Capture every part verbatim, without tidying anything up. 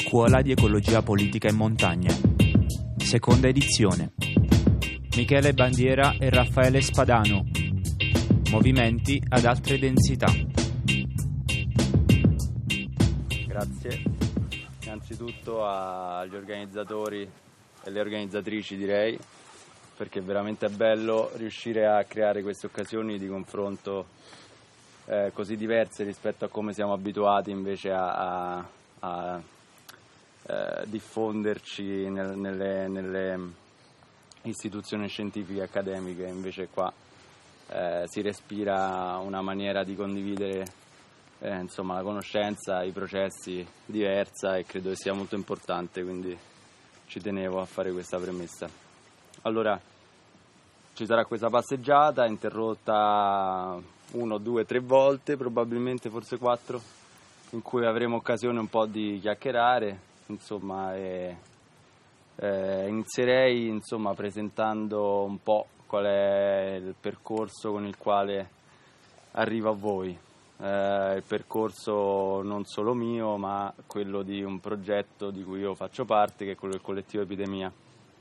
Scuola di Ecologia Politica in Montagna. Seconda edizione. Michele Bandiera e Raffaele Spadano. Movimenti ad altre densità. Grazie innanzitutto agli organizzatori e le organizzatrici, direi, perché è veramente bello riuscire a creare queste occasioni di confronto eh, così diverse rispetto a come siamo abituati invece a, a, a eh, diffonderci nel, nelle, nelle istituzioni scientifiche e accademiche. Invece qua eh, si respira una maniera di condividere eh, insomma, la conoscenza, i processi diversa, e credo che sia molto importante, quindi ci tenevo a fare questa premessa. Allora, ci sarà questa passeggiata interrotta uno, due, tre volte, probabilmente forse quattro, in cui avremo occasione un po' di chiacchierare, insomma, e eh, inizierei insomma presentando un po' qual è il percorso con il quale arrivo a voi. Eh, il percorso non solo mio, ma quello di un progetto di cui io faccio parte, che è quello del collettivo Epidemia.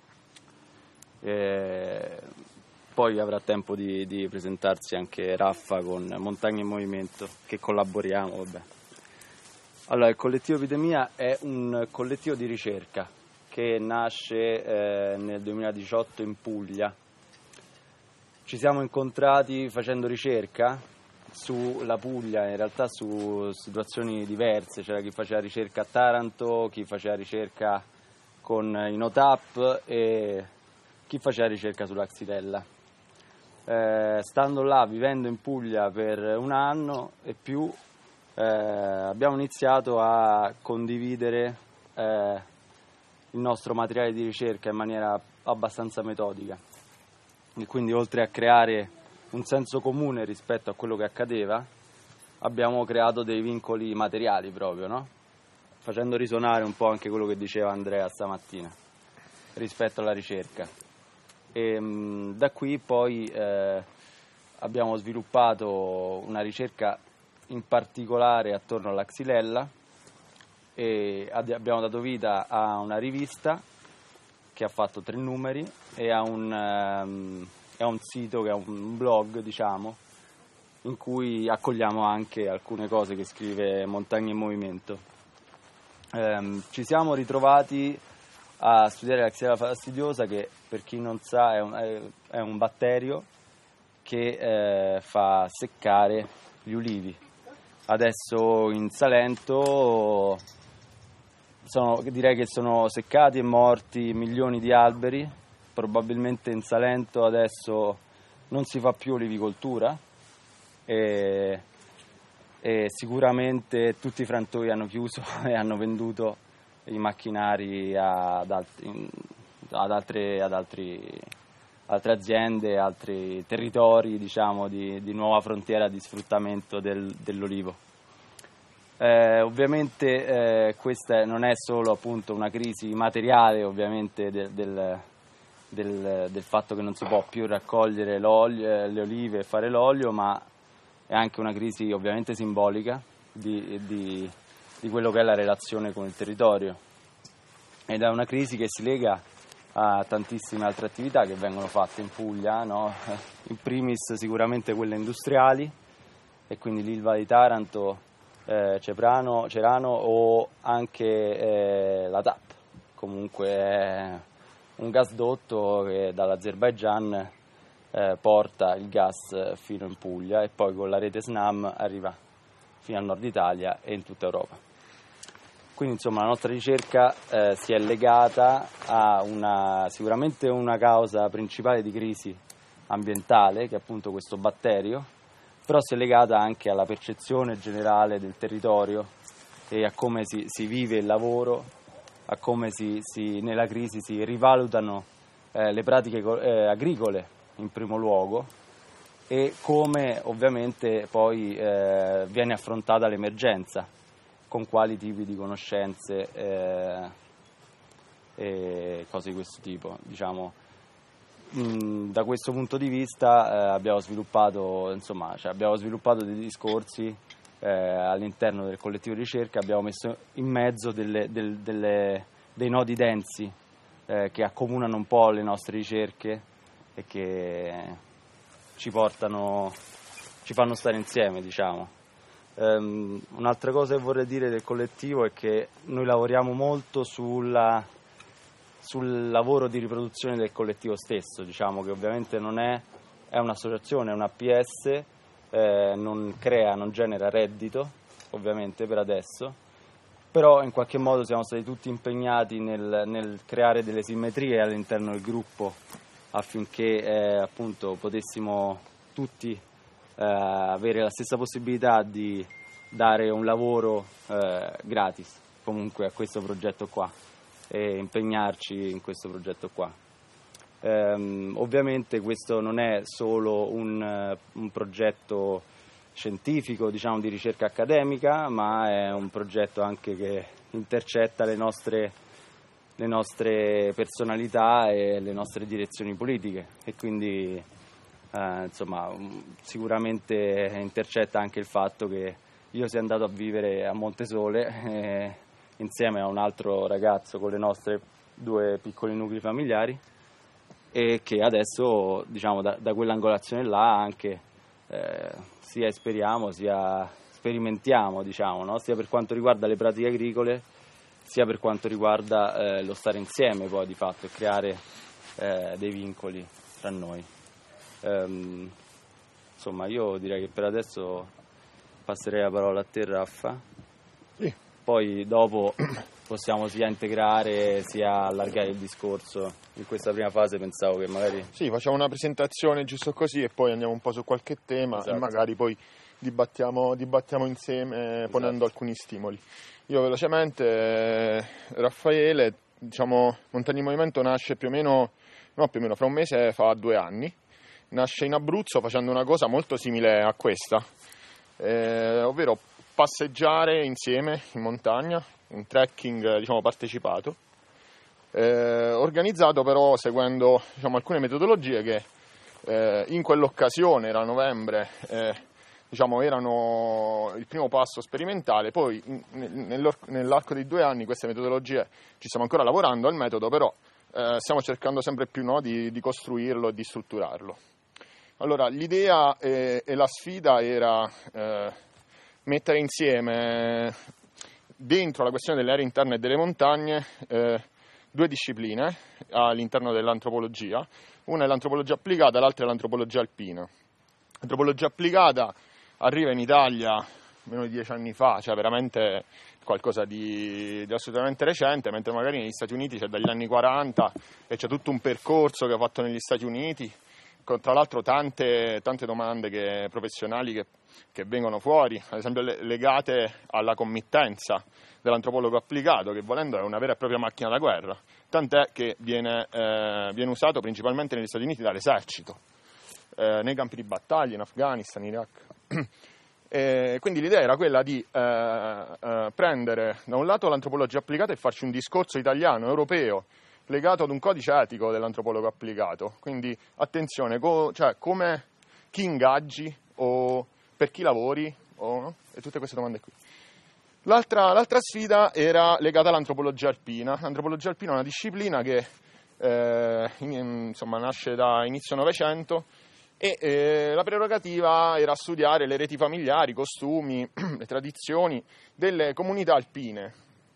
Eh, poi avrà tempo di, di presentarsi anche Raffa con Montagna in Movimento, che collaboriamo. Vabbè. Allora, il collettivo Epidemia è un collettivo di ricerca che nasce eh, nel duemiladiciotto in Puglia. Ci siamo incontrati facendo ricerca sulla Puglia, in realtà su situazioni diverse. C'era chi faceva ricerca a Taranto, chi faceva ricerca con i NoTap e chi faceva ricerca sulla Xylella. Eh, stando là, vivendo in Puglia per un anno e più, eh, abbiamo iniziato a condividere eh, il nostro materiale di ricerca in maniera abbastanza metodica, e quindi oltre a creare un senso comune rispetto a quello che accadeva, abbiamo creato dei vincoli materiali proprio, no? Facendo risonare un po' anche quello che diceva Andrea stamattina rispetto alla ricerca. E mh, da qui poi eh, abbiamo sviluppato una ricerca in particolare attorno alla Xylella, e ad- abbiamo dato vita a una rivista che ha fatto tre numeri e a un, um, a un sito che è un blog, diciamo, in cui accogliamo anche alcune cose che scrive Montagna in Movimento. Um, ci siamo ritrovati a studiare la Xylella fastidiosa, che per chi non sa è un, è, è un batterio che eh, fa seccare gli ulivi. Adesso in Salento sono, direi che sono seccati e morti milioni di alberi. Probabilmente in Salento adesso non si fa più olivicoltura e, e sicuramente tutti i frantoi hanno chiuso e hanno venduto i macchinari ad, altri, ad, altre, ad altri, altre aziende, altri territori, diciamo, di, di nuova frontiera di sfruttamento del, dell'olivo. Eh, ovviamente eh, questa non è solo appunto una crisi materiale, ovviamente del, del, del, del fatto che non si può più raccogliere l'olio, le olive e fare l'olio, ma è anche una crisi ovviamente simbolica di, di di quello che è la relazione con il territorio, ed è una crisi che si lega a tantissime altre attività che vengono fatte in Puglia, no? In primis sicuramente quelle industriali, e quindi l'Ilva di Taranto, eh, Ceprano, Cerano o anche eh, la TAP, comunque è un gasdotto che dall'Azerbaigian eh, porta il gas fino in Puglia e poi con la rete SNAM arriva fino al nord Italia e in tutta Europa. Quindi insomma la nostra ricerca eh, si è legata a una, sicuramente una causa principale di crisi ambientale, che è appunto questo batterio, però si è legata anche alla percezione generale del territorio e a come si, si vive il lavoro, a come si, si, nella crisi si rivalutano eh, le pratiche eh, agricole in primo luogo, e come ovviamente poi eh, viene affrontata l'emergenza, con quali tipi di conoscenze eh, e cose di questo tipo. Diciamo, mh, da questo punto di vista eh, abbiamo sviluppato, insomma, cioè abbiamo sviluppato dei discorsi eh, all'interno del collettivo di ricerca abbiamo messo in mezzo delle, del, delle, dei nodi densi eh, che accomunano un po' le nostre ricerche e che ci portano, ci fanno stare insieme, diciamo. Um, un'altra cosa che vorrei dire del collettivo è che noi lavoriamo molto sulla, sul lavoro di riproduzione del collettivo stesso, diciamo che ovviamente non è, è un'associazione, è una P S, eh, non crea, non genera reddito, ovviamente per adesso, però in qualche modo siamo stati tutti impegnati nel, nel creare delle simmetrie all'interno del gruppo affinché eh, appunto potessimo tutti Uh, avere la stessa possibilità di dare un lavoro uh, gratis comunque a questo progetto qua e impegnarci in questo progetto qua. Um, ovviamente questo non è solo un, uh, un progetto scientifico, diciamo di ricerca accademica, ma è un progetto anche che intercetta le nostre, le nostre personalità e le nostre direzioni politiche e quindi Uh, insomma, sicuramente intercetta anche il fatto che io sia andato a vivere a Montesole eh, insieme a un altro ragazzo con le nostre due piccoli nuclei familiari e che adesso, diciamo, da, da quell'angolazione là anche eh, sia speriamo, sia sperimentiamo, diciamo, no? Sia per quanto riguarda le pratiche agricole, sia per quanto riguarda eh, lo stare insieme poi di fatto e creare eh, dei vincoli tra noi. Um, insomma, io direi che per adesso passerei la parola a te, Raffa. Sì. Poi dopo possiamo sia integrare sia allargare il discorso. In questa prima fase pensavo che magari sì, facciamo una presentazione giusto così e poi andiamo un po' su qualche tema, esatto, e magari poi dibattiamo, dibattiamo insieme, esatto, ponendo alcuni stimoli. Io velocemente, eh, Raffaele, diciamo, Montagna in Movimento nasce più o meno, no più o meno, fra un mese fa due anni. Nasce in Abruzzo facendo una cosa molto simile a questa, eh, ovvero passeggiare insieme in montagna, un trekking, diciamo, partecipato, eh, organizzato però seguendo, diciamo, alcune metodologie che eh, in quell'occasione, era novembre, eh, diciamo, erano il primo passo sperimentale. Poi in, nell'arco dei due anni queste metodologie ci stiamo ancora lavorando al metodo, però eh, stiamo cercando sempre più, no, di, di costruirlo e di strutturarlo. Allora, l'idea e, e la sfida era eh, mettere insieme dentro la questione delle aree interne e delle montagne eh, due discipline all'interno dell'antropologia. Una è l'antropologia applicata, l'altra è l'antropologia alpina. L'antropologia applicata arriva in Italia meno di dieci anni fa, cioè veramente qualcosa di, di assolutamente recente, mentre magari negli Stati Uniti c'è dagli anni quaranta e c'è tutto un percorso che ho fatto negli Stati Uniti, con tra l'altro tante, tante domande che, professionali che, che vengono fuori, ad esempio le, legate alla committenza dell'antropologo applicato, che volendo è una vera e propria macchina da guerra, tant'è che viene, eh, viene usato principalmente negli Stati Uniti dall'esercito, eh, nei campi di battaglia, in Afghanistan, in Iraq. E quindi l'idea era quella di eh, eh, prendere da un lato l'antropologia applicata e farci un discorso italiano, europeo, legato ad un codice etico dell'antropologo applicato. Quindi attenzione, co- cioè come chi ingaggi o per chi lavori o, no? E tutte queste domande qui. L'altra, l'altra sfida era legata all'antropologia alpina. L'antropologia alpina è una disciplina che eh, in, insomma, nasce da inizio Novecento e eh, la prerogativa era studiare le reti familiari, i costumi, le tradizioni delle comunità alpine.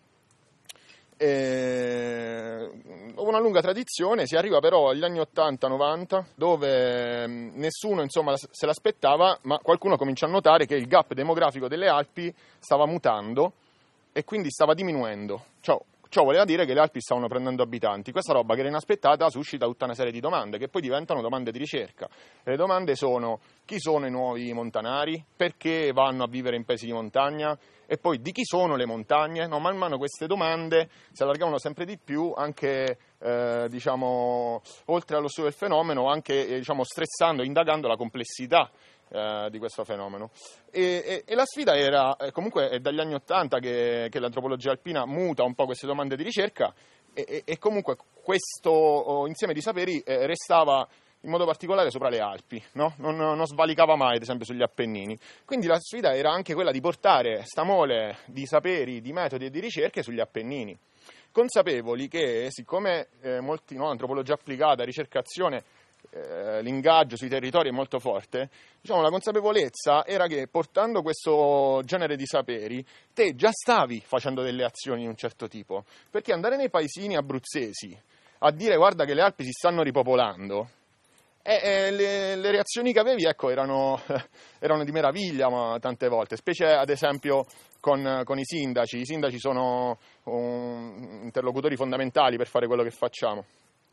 E, una lunga tradizione, si arriva però agli anni ottanta novanta, dove nessuno, insomma, se l'aspettava, ma qualcuno comincia a notare che il gap demografico delle Alpi stava mutando e quindi stava diminuendo. Ciò, ciò voleva dire che le Alpi stavano prendendo abitanti. Questa roba che era inaspettata suscita tutta una serie di domande che poi diventano domande di ricerca. Le domande sono: chi sono i nuovi montanari? Perché vanno a vivere in paesi di montagna? E poi di chi sono le montagne? No, man mano queste domande si allargavano sempre di più, anche eh, diciamo, oltre allo studio del fenomeno, anche eh, diciamo, stressando, indagando la complessità eh, di questo fenomeno. E, e, e la sfida era, eh, comunque è dagli anni Ottanta che, che l'antropologia alpina muta un po' queste domande di ricerca e, e, e comunque questo oh, insieme di saperi eh, restava in modo particolare sopra le Alpi, no? non, non svalicava mai ad esempio sugli Appennini. Quindi la sfida era anche quella di portare sta mole di saperi, di metodi e di ricerche sugli Appennini, consapevoli che siccome eh, molti, no, antropologia applicata, ricercazione, eh, l'ingaggio sui territori è molto forte, diciamo la consapevolezza era che portando questo genere di saperi te già stavi facendo delle azioni di un certo tipo, perché andare nei paesini abruzzesi a dire guarda che le Alpi si stanno ripopolando, E, e le, le reazioni che avevi, ecco, erano, erano di meraviglia, ma tante volte, specie ad esempio con, con i sindaci. I sindaci sono um, interlocutori fondamentali per fare quello che facciamo.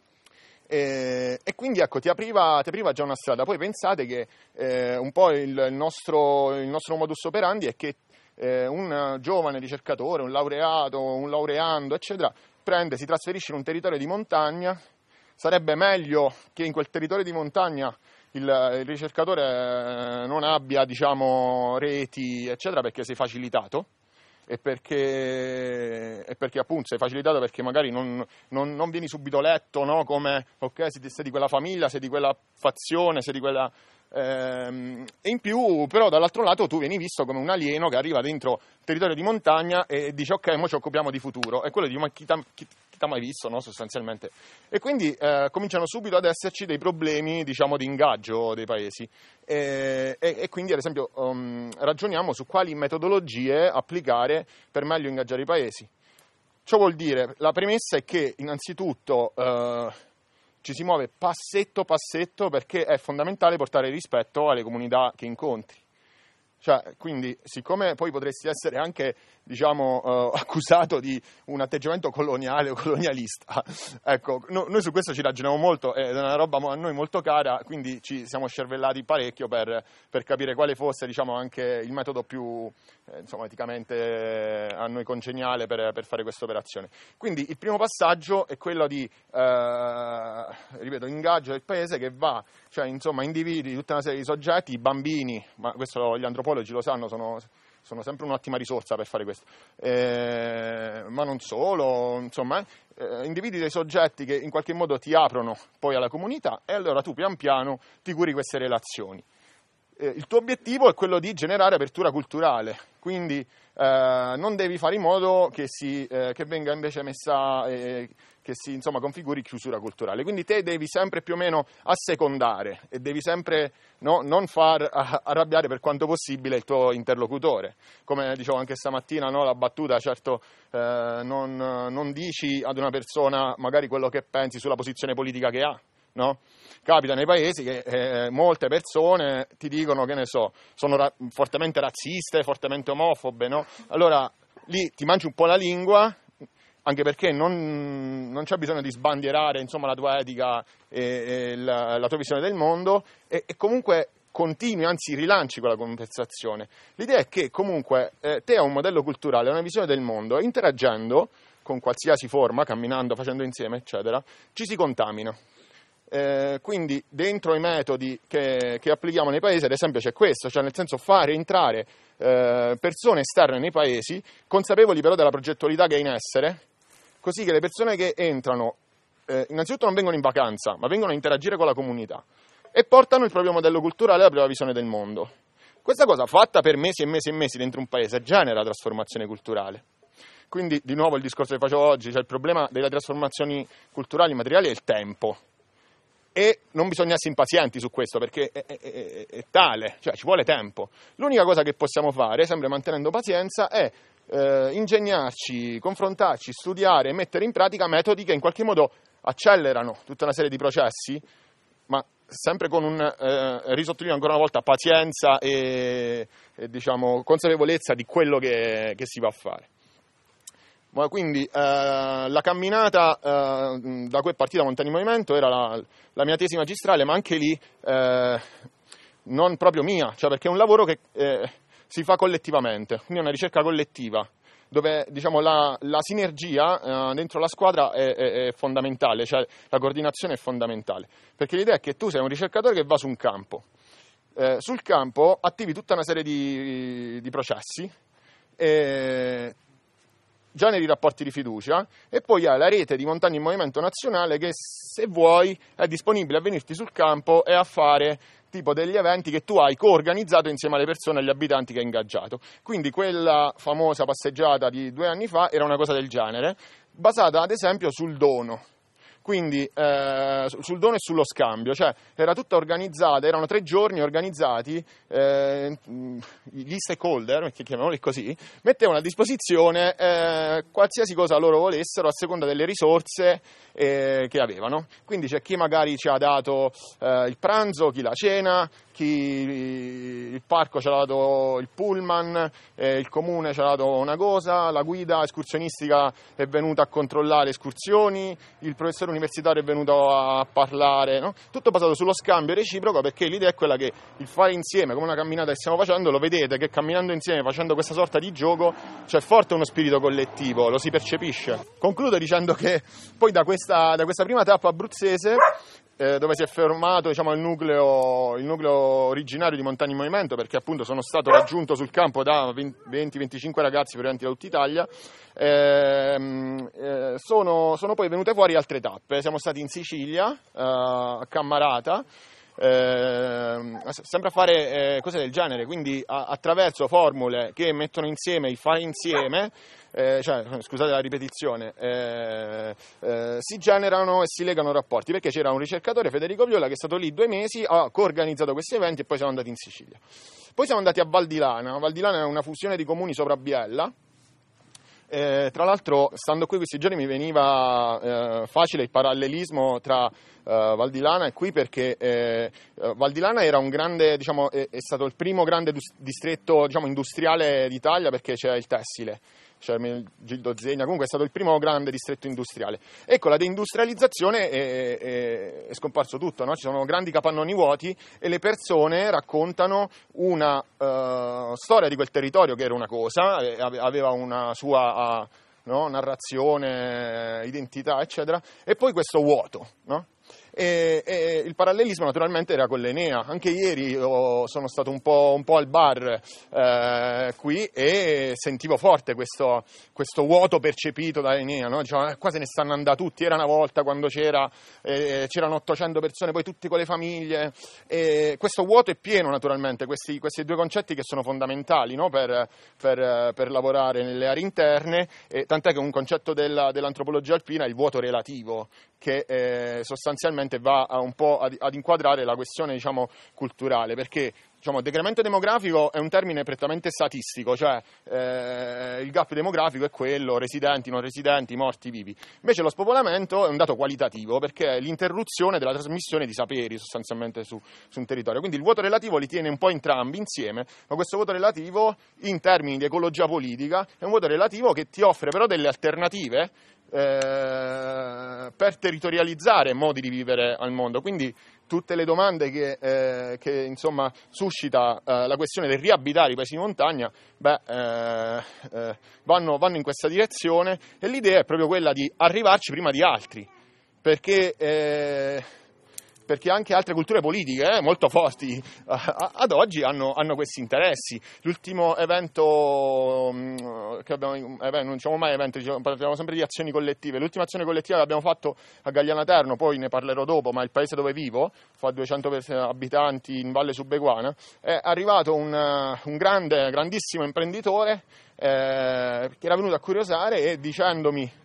E, e quindi ecco, ti apriva, ti apriva già una strada. Poi pensate che eh, un po' il, il, nostro, il nostro modus operandi è che eh, un giovane ricercatore, un laureato, un laureando, eccetera, prende, si trasferisce in un territorio di montagna. Sarebbe meglio che in quel territorio di montagna il, il ricercatore non abbia, diciamo, reti, eccetera, perché sei facilitato e perché, e perché appunto sei facilitato perché magari non, non, non vieni subito letto, no? Come, ok, sei, sei di quella famiglia, sei di quella fazione, sei di quella... Ehm, e in più, però, dall'altro lato tu vieni visto come un alieno che arriva dentro territorio di montagna e dice ok, mo ci occupiamo di futuro, e quello di ma chi t'ha, chi, chi t'ha mai visto, no? Sostanzialmente. E quindi eh, cominciano subito ad esserci dei problemi, diciamo, di ingaggio dei paesi e, e, e quindi ad esempio um, ragioniamo su quali metodologie applicare per meglio ingaggiare i paesi. Ciò vuol dire, la premessa è che innanzitutto eh, ci si muove passetto passetto, perché è fondamentale portare rispetto alle comunità che incontri. Cioè, quindi, siccome poi potresti essere anche, diciamo, eh, accusato di un atteggiamento coloniale o colonialista, ecco, no, noi su questo ci ragioniamo molto, è una roba a noi molto cara, quindi ci siamo scervellati parecchio per, per capire quale fosse, diciamo, anche il metodo più, eh, insomma, eticamente a noi congeniale per, per fare questa operazione. Quindi il primo passaggio è quello di, eh, ripeto, ingaggio del paese che va, cioè, insomma, individui tutta una serie di soggetti, i bambini, ma questo gli antropologi lo sanno, sono, sono sempre un'ottima risorsa per fare questo, eh, ma non solo, insomma, eh, individui dei soggetti che in qualche modo ti aprono poi alla comunità e allora tu pian piano ti curi queste relazioni. Eh, il tuo obiettivo è quello di generare apertura culturale, quindi eh, non devi fare in modo che, si, eh, che venga invece messa, eh, che si, insomma, configuri chiusura culturale. Quindi te devi sempre più o meno assecondare e devi sempre, no, non far arrabbiare per quanto possibile il tuo interlocutore. Come dicevo anche stamattina, no, la battuta, certo, eh, non, non dici ad una persona magari quello che pensi sulla posizione politica che ha, no? Capita nei paesi che eh, molte persone ti dicono, che ne so, sono ra- fortemente razziste, fortemente omofobe, no? Allora lì ti mangi un po' la lingua, anche perché non, non c'è bisogno di sbandierare, insomma, la tua etica e, e la, la tua visione del mondo, e, e comunque continui, anzi rilanci quella conversazione. L'idea è che comunque eh, te hai un modello culturale, una visione del mondo, e interagendo con qualsiasi forma, camminando, facendo insieme, eccetera, ci si contamina. Eh, quindi dentro i metodi che, che applichiamo nei paesi, ad esempio, c'è questo, cioè nel senso fare entrare eh, persone esterne nei paesi, consapevoli però della progettualità che è in essere, così che le persone che entrano eh, innanzitutto non vengono in vacanza, ma vengono a interagire con la comunità e portano il proprio modello culturale e la propria visione del mondo. Questa cosa fatta per mesi e mesi e mesi dentro un paese genera trasformazione culturale. Quindi di nuovo il discorso che facevo oggi, cioè il problema delle trasformazioni culturali materiali è il tempo. E non bisogna essere impazienti su questo, perché è, è, è, è tale, cioè ci vuole tempo. L'unica cosa che possiamo fare, sempre mantenendo pazienza, è eh, ingegnarci, confrontarci, studiare e mettere in pratica metodi che in qualche modo accelerano tutta una serie di processi, ma sempre con un, eh, risottolineo ancora una volta, pazienza e, e diciamo, consapevolezza di quello che, che si va a fare. Quindi eh, la camminata eh, da cui è partita Montagna in Movimento era la, la mia tesi magistrale, ma anche lì eh, non proprio mia, cioè perché è un lavoro che eh, si fa collettivamente, quindi è una ricerca collettiva, dove, diciamo, la, la sinergia eh, dentro la squadra è, è, è fondamentale, cioè la coordinazione è fondamentale, perché l'idea è che tu sei un ricercatore che va su un campo, eh, sul campo attivi tutta una serie di, di processi e generi rapporti di fiducia e poi hai la rete di Montagne in Movimento Nazionale che, se vuoi, è disponibile a venirti sul campo e a fare tipo degli eventi che tu hai coorganizzato insieme alle persone e agli abitanti che hai ingaggiato. Quindi quella famosa passeggiata di due anni fa era una cosa del genere, basata ad esempio sul dono. Quindi eh, sul dono e sullo scambio, cioè era tutta organizzata, erano tre giorni organizzati, eh, gli stakeholder, chiamiamoli così, mettevano a disposizione eh, qualsiasi cosa loro volessero a seconda delle risorse eh, che avevano. Quindi c'è chi magari ci ha dato eh, il pranzo, chi la cena, chi il parco ci ha dato il pullman, eh, il comune ci ha dato una cosa, la guida escursionistica è venuta a controllare escursioni, il professore universitario è venuto a parlare, no? Tutto basato sullo scambio reciproco, perché l'idea è quella che il fare insieme, come una camminata che stiamo facendo, lo vedete che camminando insieme, facendo questa sorta di gioco, c'è forte uno spirito collettivo, lo si percepisce. Concludo dicendo che poi da questa, da questa prima tappa abruzzese, Eh, dove si è fermato, diciamo, il nucleo, il nucleo originario di Montagne in Movimento, perché appunto sono stato raggiunto sul campo da venti venticinque ragazzi provenienti da tutta Italia, eh, eh, sono, sono poi venute fuori altre tappe. Siamo stati in Sicilia, eh, a Cammarata, eh, sempre a fare eh, cose del genere, quindi a, attraverso formule che mettono insieme il fare insieme, Eh, cioè, scusate la ripetizione, eh, eh, si generano e si legano rapporti, perché c'era un ricercatore, Federico Viola, che è stato lì due mesi, ha coorganizzato questi eventi e poi siamo andati in Sicilia. Poi siamo andati a Val di Lana. Val di Lana è una fusione di comuni sopra Biella. Eh, tra l'altro, stando qui questi giorni mi veniva eh, facile il parallelismo tra eh, Val di Lana e qui, perché eh, Val di Lana era un grande, diciamo, è, è stato il primo grande dus- distretto, diciamo, industriale d'Italia, perché c'è il tessile. Cioè Gildo Zegna, comunque è stato il primo grande distretto industriale. Ecco, la deindustrializzazione è, è, è scomparso tutto, no? Ci sono grandi capannoni vuoti e le persone raccontano una uh, storia di quel territorio che era una cosa, aveva una sua uh, no? narrazione, identità, eccetera, e poi questo vuoto, no? E, e il parallelismo naturalmente era con l'Enea. Anche ieri oh, sono stato un po', un po' al bar eh, qui e sentivo forte questo, questo vuoto percepito da Enea, no? Dicevano, eh, qua se ne stanno andando tutti, era una volta quando c'era, eh, c'erano ottocento persone, poi tutti con le famiglie, e questo vuoto è pieno naturalmente, questi, questi due concetti che sono fondamentali, no? per, per, per lavorare nelle aree interne, e tant'è che un concetto della, dell'antropologia alpina è il vuoto relativo, che eh, sostanzialmente va a un po' ad, ad inquadrare la questione, diciamo, culturale, perché diciamo, decremento demografico è un termine prettamente statistico, cioè eh, il gap demografico è quello, residenti, non residenti, morti, vivi. Invece lo spopolamento è un dato qualitativo, perché è l'interruzione della trasmissione di saperi sostanzialmente su, su un territorio. Quindi il vuoto relativo li tiene un po' entrambi insieme, ma questo vuoto relativo in termini di ecologia politica è un vuoto relativo che ti offre però delle alternative Eh, per territorializzare modi di vivere al mondo. Quindi tutte le domande che, eh, che insomma suscita eh, la questione del riabitare i paesi di montagna, beh, eh, eh, vanno, vanno in questa direzione, e l'idea è proprio quella di arrivarci prima di altri, perché eh, perché anche altre culture politiche eh, molto forti eh, ad oggi hanno, hanno questi interessi. L'ultimo evento mh, che abbiamo, eh, non diciamo mai evento, diciamo, parliamo sempre di azioni collettive. L'ultima azione collettiva che abbiamo fatto a Gaglianaterno, poi ne parlerò dopo, ma il paese dove vivo, fa duecento abitanti in Valle Subeguana, è arrivato un, un grande, grandissimo imprenditore eh, che era venuto a curiosare e dicendomi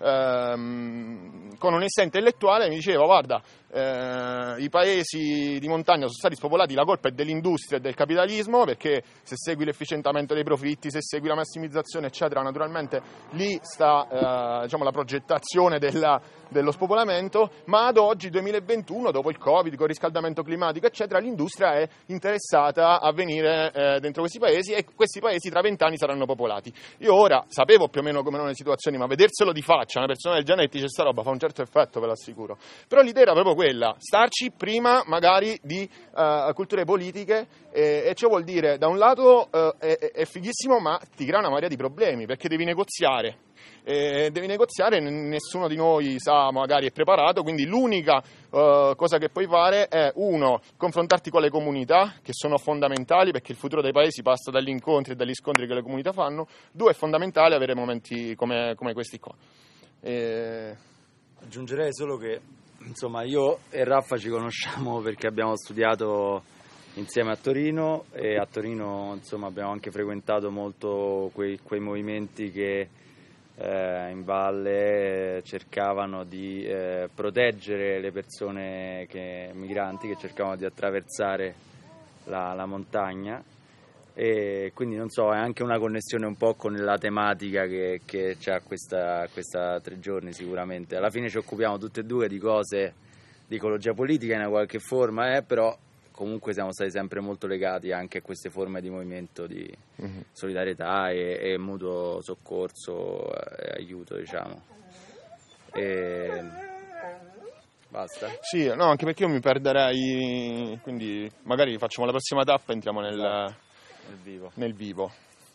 Ehm, con onestà intellettuale mi diceva: guarda, eh, i paesi di montagna sono stati spopolati, la colpa è dell'industria e del capitalismo, perché se segui l'efficientamento dei profitti, se segui la massimizzazione eccetera, naturalmente lì sta eh, diciamo, la progettazione della, dello spopolamento. Ma ad oggi, duemilaventuno, dopo il Covid, con il riscaldamento climatico eccetera, l'industria è interessata a venire eh, dentro questi paesi, e questi paesi tra vent'anni saranno popolati. Io ora sapevo più o meno come erano le situazioni, ma vederselo di faccia una persona del genere che dice sta roba fa un certo effetto, ve lo assicuro. Però l'idea era proprio quella, starci prima magari di uh, culture politiche, e, e ciò vuol dire da un lato uh, è, è fighissimo, ma ti crea una marea di problemi perché devi negoziare. E devi negoziare, nessuno di noi sa, magari è preparato, quindi l'unica uh, cosa che puoi fare è, uno, confrontarti con le comunità, che sono fondamentali perché il futuro dei paesi passa dagli incontri e dagli scontri che le comunità fanno. Due, è fondamentale avere momenti come, come questi qua. E... aggiungerei solo che, insomma, io e Raffa ci conosciamo perché abbiamo studiato insieme a Torino, e a Torino, insomma, abbiamo anche frequentato molto quei, quei movimenti che Eh, in valle eh, cercavano di eh, proteggere le persone che, migranti che cercavano di attraversare la, la montagna, e quindi non so, è anche una connessione un po' con la tematica che, che c'ha questa, questa tre giorni sicuramente. Alla fine ci occupiamo tutte e due di cose di ecologia politica in una qualche forma, eh, però comunque siamo stati sempre molto legati anche a queste forme di movimento di uh-huh. solidarietà e, e mutuo soccorso e aiuto, diciamo. E... basta? Sì, no, anche perché io mi perderei, quindi magari facciamo la prossima tappa e entriamo nel, nel vivo. Nel vivo.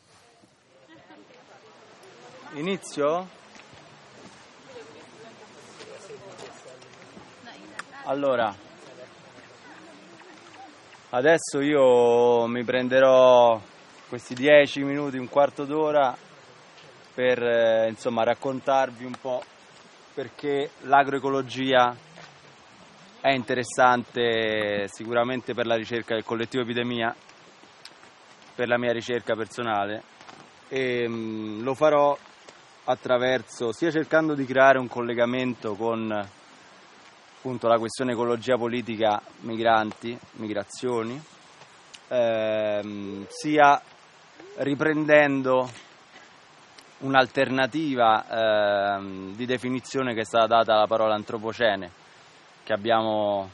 Inizio? Allora, adesso io mi prenderò questi dieci minuti, un quarto d'ora per eh, insomma raccontarvi un po' perché l'agroecologia è interessante sicuramente per la ricerca del collettivo Epidemia, per la mia ricerca personale, e mh, lo farò attraverso, sia cercando di creare un collegamento con appunto la questione ecologia politica, migranti, migrazioni, ehm, sia riprendendo un'alternativa ehm, di definizione che è stata data alla parola antropocene, che abbiamo,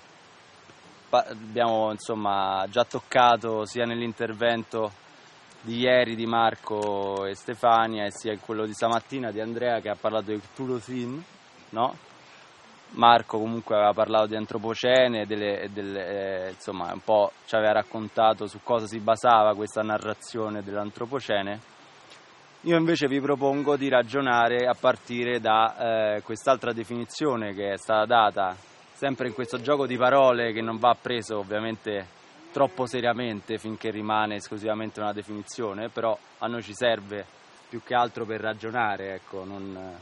abbiamo insomma già toccato sia nell'intervento di ieri di Marco e Stefania, e sia in quello di stamattina di Andrea, che ha parlato di Cthulhu, no? Marco comunque aveva parlato di antropocene, delle, delle, eh, insomma un po' ci aveva raccontato su cosa si basava questa narrazione dell'antropocene. Io invece vi propongo di ragionare a partire da eh, quest'altra definizione che è stata data sempre in questo gioco di parole, che non va preso ovviamente troppo seriamente finché rimane esclusivamente una definizione, però a noi ci serve più che altro per ragionare, ecco, non...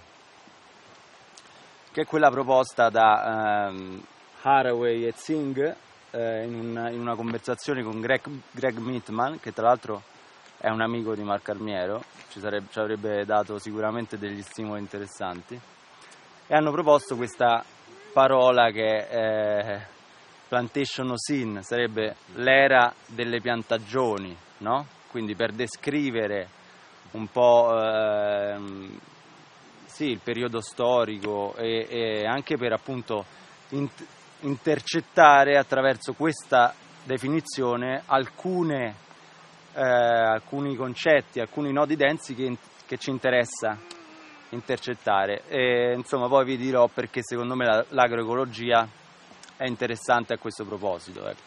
che è quella proposta da um, Haraway e Singh eh, in, una, in una conversazione con Greg, Greg Mitman, che tra l'altro è un amico di Marco Armiero, ci, sarebbe, ci avrebbe dato sicuramente degli stimoli interessanti, e hanno proposto questa parola che è eh, Plantationocene, sarebbe l'era delle piantagioni, no? Quindi per descrivere un po' eh, sì, il periodo storico e, e anche per appunto int- intercettare attraverso questa definizione alcune, eh, alcuni concetti, alcuni nodi densi che, che ci interessa intercettare. E, insomma, poi vi dirò perché secondo me la, l'agroecologia è interessante a questo proposito. Ecco.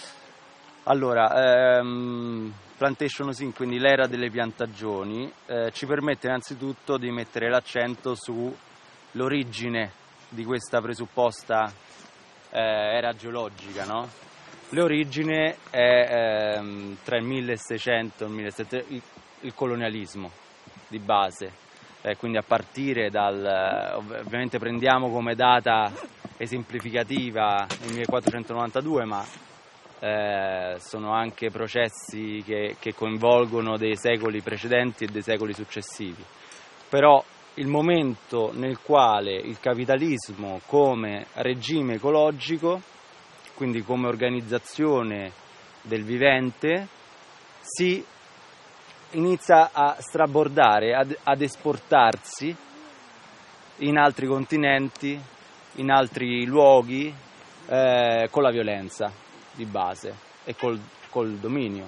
Allora, ehm, Plantationocene, quindi l'era delle piantagioni, eh, ci permette innanzitutto di mettere l'accento sull'origine di questa presupposta eh, era geologica, no? L'origine è ehm, tra il milleseicento e il millesettecento, il, il colonialismo di base, eh, quindi a partire dal, ovviamente prendiamo come data esemplificativa il millequattrocentonovantadue, ma Eh, sono anche processi che, che coinvolgono dei secoli precedenti e dei secoli successivi. Però il momento nel quale il capitalismo come regime ecologico, quindi come organizzazione del vivente, si inizia a strabordare, ad, ad esportarsi in altri continenti, in altri luoghi, eh, con la violenza di base e col, col dominio.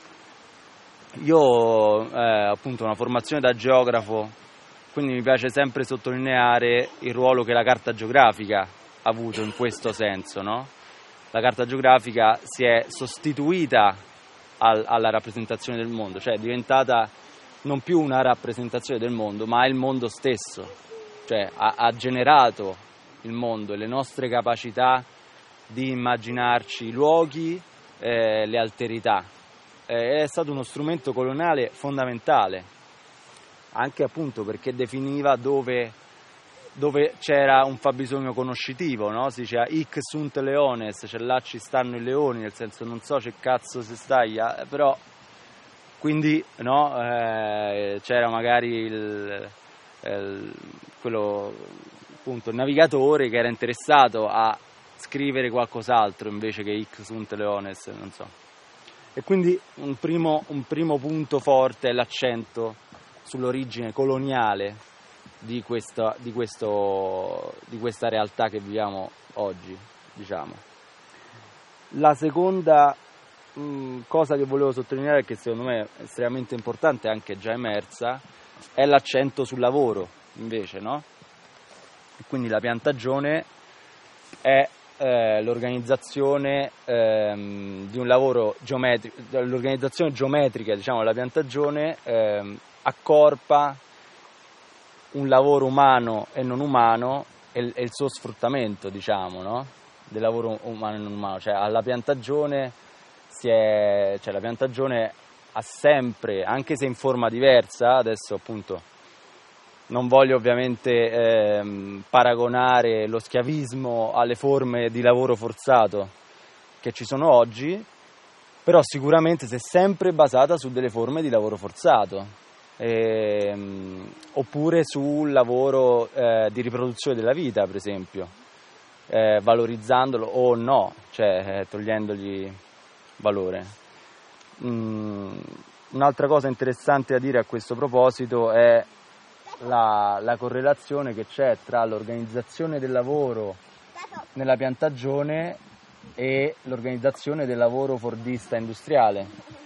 Io eh, appunto ho una formazione da geografo, quindi mi piace sempre sottolineare il ruolo che la carta geografica avuto in questo senso, no? La carta geografica si è sostituita al, alla rappresentazione del mondo, cioè è diventata non più una rappresentazione del mondo, ma il mondo stesso, cioè ha, ha generato il mondo e le nostre capacità di immaginarci i luoghi, eh, le alterità. Eh, è stato uno strumento coloniale fondamentale, anche appunto perché definiva dove, dove c'era un fabbisogno conoscitivo, no? Si diceva hic sunt leones, cioè là ci stanno i leoni, nel senso non so che cazzo si staglia, però quindi no, eh, c'era magari il, il, quello appunto il navigatore che era interessato a scrivere qualcos'altro invece che hic sunt leones, non so. E quindi un primo, un primo punto forte è l'accento sull'origine coloniale di questa, di questo, di questa realtà che viviamo oggi, diciamo. La seconda mh, cosa che volevo sottolineare, che secondo me è estremamente importante, anche già emersa, è l'accento sul lavoro, invece, no? E quindi la piantagione è eh, l'organizzazione ehm, di un lavoro geometrico, l'organizzazione geometrica, diciamo, della piantagione ehm, accorpa un lavoro umano e non umano e, e il suo sfruttamento, diciamo, no? Del lavoro umano e non umano, cioè alla piantagione si è, cioè la piantagione ha sempre, anche se in forma diversa, adesso appunto non voglio ovviamente ehm, paragonare lo schiavismo alle forme di lavoro forzato che ci sono oggi, però sicuramente si è sempre basata su delle forme di lavoro forzato, ehm, oppure sul lavoro eh, di riproduzione della vita, per esempio, eh, valorizzandolo o no, cioè eh, togliendogli valore. Mm, un'altra cosa interessante da dire a questo proposito è La, la correlazione che c'è tra l'organizzazione del lavoro nella piantagione e l'organizzazione del lavoro fordista industriale.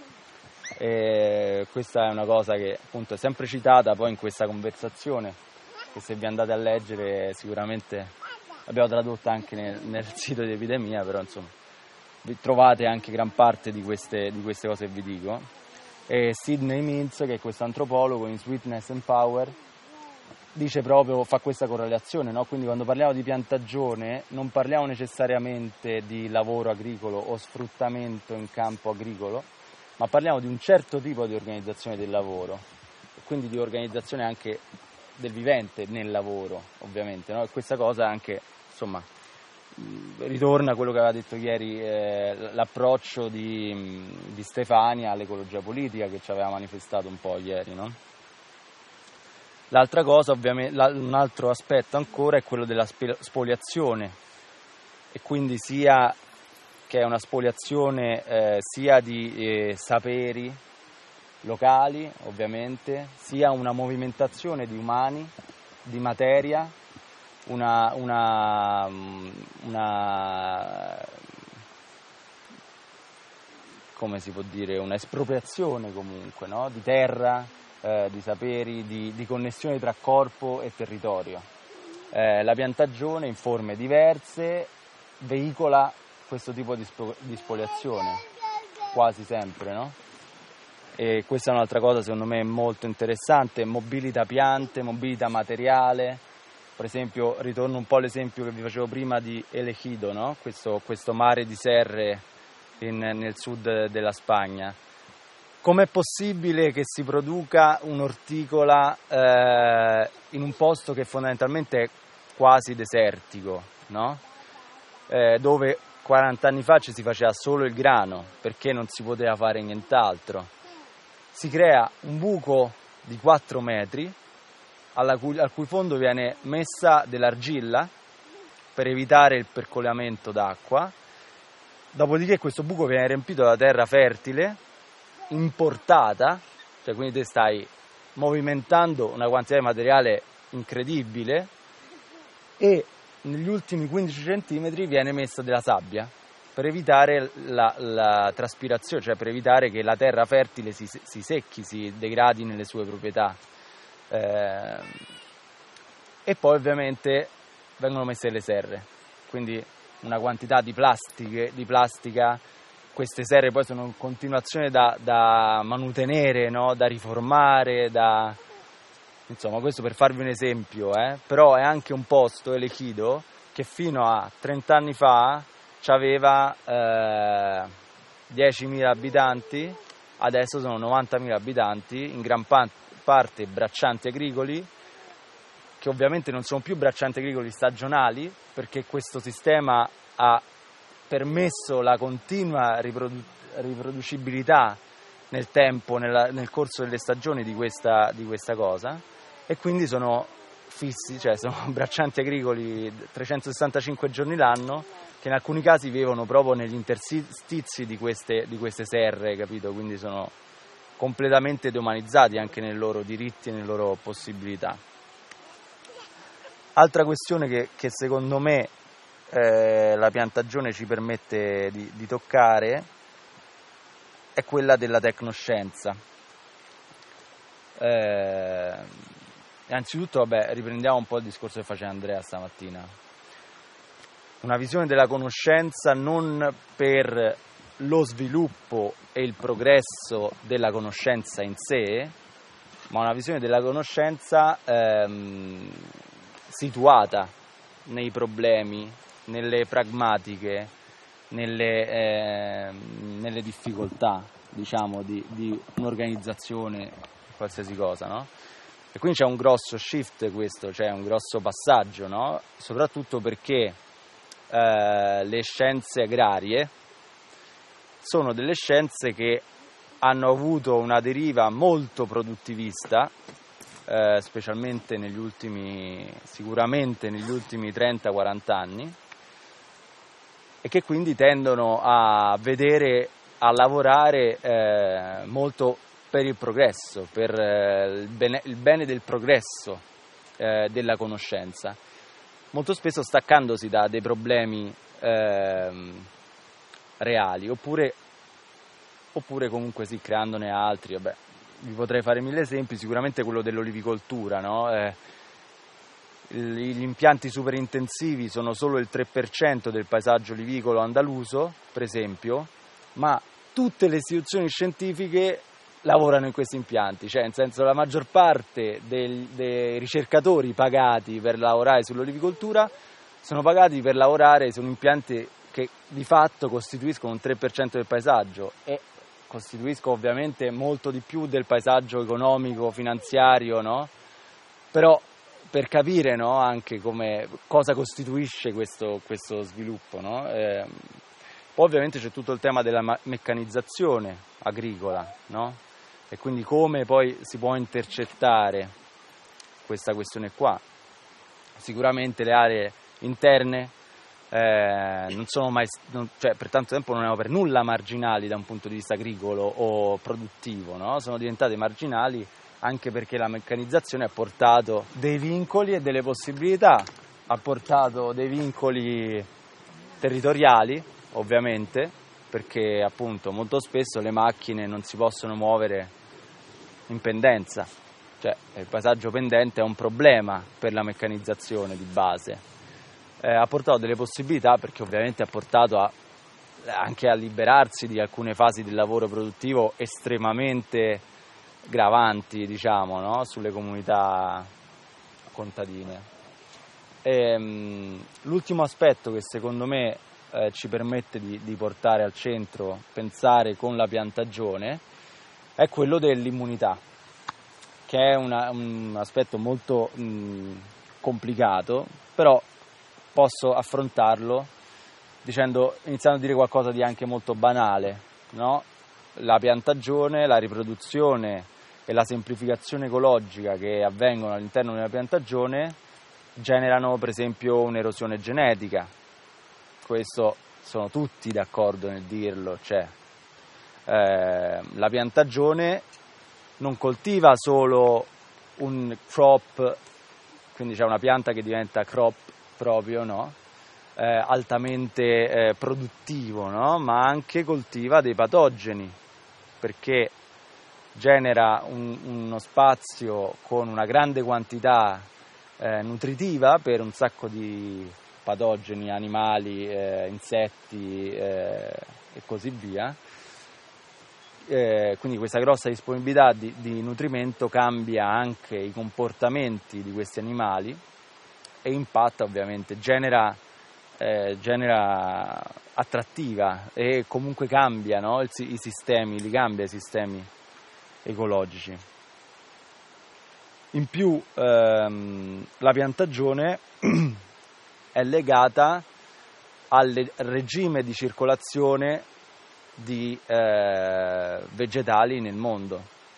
E questa è una cosa che appunto è sempre citata poi in questa conversazione, che se vi andate a leggere sicuramente l'abbiamo tradotta anche nel, nel sito di Epidemia, però insomma vi trovate anche gran parte di queste, di queste cose che vi dico. E Sidney Mintz, che è questo antropologo in Sweetness and Power, dice proprio, fa questa correlazione, no? Quindi quando parliamo di piantagione non parliamo necessariamente di lavoro agricolo o sfruttamento in campo agricolo, ma parliamo di un certo tipo di organizzazione del lavoro, e quindi di organizzazione anche del vivente nel lavoro, ovviamente, no? E questa cosa anche, insomma, ritorna a quello che aveva detto ieri eh, l'approccio di, di Stefania all'ecologia politica, che ci aveva manifestato un po' ieri, no? L'altra cosa, ovviamente, un altro aspetto ancora è quello della spoliazione, e quindi sia che è una spoliazione eh, sia di eh, saperi locali, ovviamente, sia una movimentazione di umani, di materia, una, una, una come si può dire, una espropriazione comunque, no? Di terra, Eh, di saperi, di, di connessione tra corpo e territorio. Eh, la piantagione in forme diverse veicola questo tipo di, spo, di spoliazione, quasi sempre, no? E questa è un'altra cosa secondo me molto interessante, mobilita piante, mobilita materiale. Per esempio, ritorno un po' all'esempio che vi facevo prima di El Ejido, no? Questo, questo mare di serre in, nel sud della Spagna. Com'è possibile che si produca un'orticola eh, in un posto che fondamentalmente è quasi desertico, no? Eh, dove quaranta anni fa ci si faceva solo il grano, perché non si poteva fare nient'altro. Si crea un buco di quattro metri alla cui, al cui fondo viene messa dell'argilla per evitare il percolamento d'acqua, dopodiché questo buco viene riempito da terra fertile importata, cioè quindi te stai movimentando una quantità di materiale incredibile, e negli ultimi quindici centimetri viene messa della sabbia per evitare la, la traspirazione, cioè per evitare che la terra fertile si, si secchi, si degradi nelle sue proprietà. Eh, e poi ovviamente vengono messe le serre, quindi una quantità di plastiche, di plastica. Queste serre poi sono in continuazione da, da manutenere, no? Da riformare, da... insomma, questo per farvi un esempio, eh? Però è anche un posto, Elechido, che fino a trenta anni fa aveva eh, diecimila abitanti, adesso sono novantamila abitanti, in gran parte braccianti agricoli, che ovviamente non sono più braccianti agricoli stagionali, perché questo sistema ha permesso la continua riprodu- riproducibilità nel tempo, nella, nel corso delle stagioni di questa, di questa cosa, e quindi sono fissi, cioè sono braccianti agricoli trecentosessantacinque giorni l'anno, che in alcuni casi vivono proprio negli interstizi di queste, di queste serre, capito? Quindi sono completamente deumanizzati anche nei loro diritti e nelle loro possibilità. Altra questione che, che secondo me eh, la piantagione ci permette di, di toccare è quella della tecnoscienza. Eh, innanzitutto, vabbè, riprendiamo un po' il discorso che faceva Andrea stamattina. Una visione della conoscenza non per lo sviluppo e il progresso della conoscenza in sé, ma una visione della conoscenza ehm, situata nei problemi, nelle pragmatiche, nelle, eh, nelle difficoltà, diciamo, di, di un'organizzazione, qualsiasi cosa, no? E quindi c'è un grosso shift questo, c'è un grosso passaggio, no? Soprattutto perché eh, le scienze agrarie sono delle scienze che hanno avuto una deriva molto produttivista, eh, specialmente negli ultimi, sicuramente negli ultimi trenta quaranta anni, e che quindi tendono a vedere, a lavorare eh, molto per il progresso, per eh, il, bene, il bene del progresso eh, della conoscenza, molto spesso staccandosi da dei problemi eh, reali, oppure, oppure comunque sì, creandone altri. Vabbè, vi potrei fare mille esempi, sicuramente quello dell'olivicoltura, no? Eh, gli impianti superintensivi sono solo il tre per cento del paesaggio olivicolo andaluso, per esempio, ma tutte le istituzioni scientifiche lavorano in questi impianti, cioè nel senso la maggior parte dei, dei ricercatori pagati per lavorare sull'olivicoltura sono pagati per lavorare su impianti che di fatto costituiscono un tre per cento del paesaggio e costituiscono ovviamente molto di più del paesaggio economico, finanziario, no? Però per capire, no, anche come, cosa costituisce questo, questo sviluppo, no? Eh, poi ovviamente c'è tutto il tema della ma- meccanizzazione agricola, no? E quindi come poi si può intercettare questa questione qua. Sicuramente le aree interne eh, non sono mai, non, cioè per tanto tempo non erano per nulla marginali da un punto di vista agricolo o produttivo, no? Sono diventate marginali anche perché la meccanizzazione ha portato dei vincoli e delle possibilità, ha portato dei vincoli territoriali, ovviamente, perché appunto molto spesso le macchine non si possono muovere in pendenza, cioè il paesaggio pendente è un problema per la meccanizzazione di base. Eh, ha portato delle possibilità perché ovviamente ha portato a, anche a liberarsi di alcune fasi del lavoro produttivo estremamente gravanti, diciamo, no? Sulle comunità contadine. E, um, l'ultimo aspetto che secondo me eh, ci permette di, di portare al centro, pensare con la piantagione, è quello dell'immunità, che è una, un aspetto molto mh, complicato, però posso affrontarlo dicendo, iniziando a dire qualcosa di anche molto banale, no? La piantagione, la riproduzione e la semplificazione ecologica che avvengono all'interno della piantagione generano per esempio un'erosione genetica. Questo sono tutti d'accordo nel dirlo, cioè eh, la piantagione non coltiva solo un crop, quindi c'è una pianta che diventa crop proprio, no? Eh, altamente eh, produttivo, no? Ma anche coltiva dei patogeni, perché genera un, uno spazio con una grande quantità eh, nutritiva per un sacco di, patogeni, animali, eh, insetti eh, e così via. Eh, quindi questa grossa disponibilità di, di nutrimento cambia anche i comportamenti di questi animali e impatta, ovviamente, genera, eh, genera attrattiva e comunque cambia, no? Il, i sistemi, li cambia i sistemi ecologici. In più ehm, la piantagione è legata al regime di circolazione di eh, vegetali nel mondo.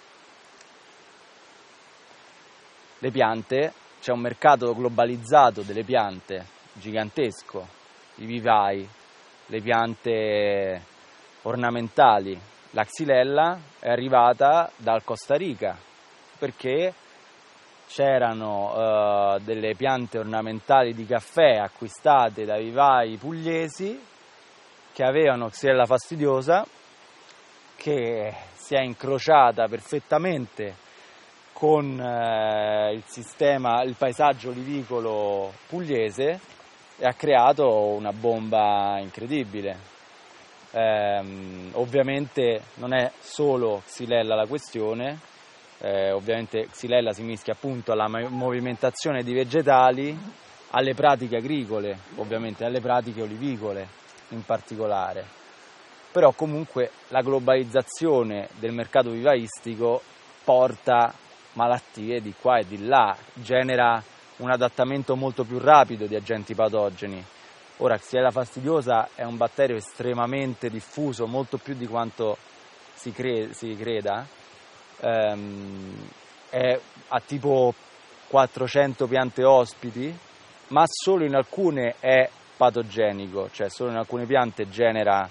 Le piante, c'è un mercato globalizzato delle piante gigantesco, i vivai, le piante ornamentali. La xylella è arrivata dal Costa Rica perché c'erano uh, delle piante ornamentali di caffè acquistate da vivai pugliesi che avevano xylella fastidiosa, che si è incrociata perfettamente con uh, il sistema, il paesaggio olivicolo pugliese e ha creato una bomba incredibile. Um, ovviamente non è solo xylella la questione. Eh, ovviamente xylella si mischia appunto alla movimentazione di vegetali, alle pratiche agricole, ovviamente alle pratiche olivicole in particolare, però comunque la globalizzazione del mercato vivaistico porta malattie di qua e di là, genera un adattamento molto più rapido di agenti patogeni. Ora, xylella fastidiosa è un batterio estremamente diffuso, molto più di quanto si, cre- si creda. Um, è a tipo quattrocento piante ospiti, ma solo in alcune è patogenico, cioè solo in alcune piante genera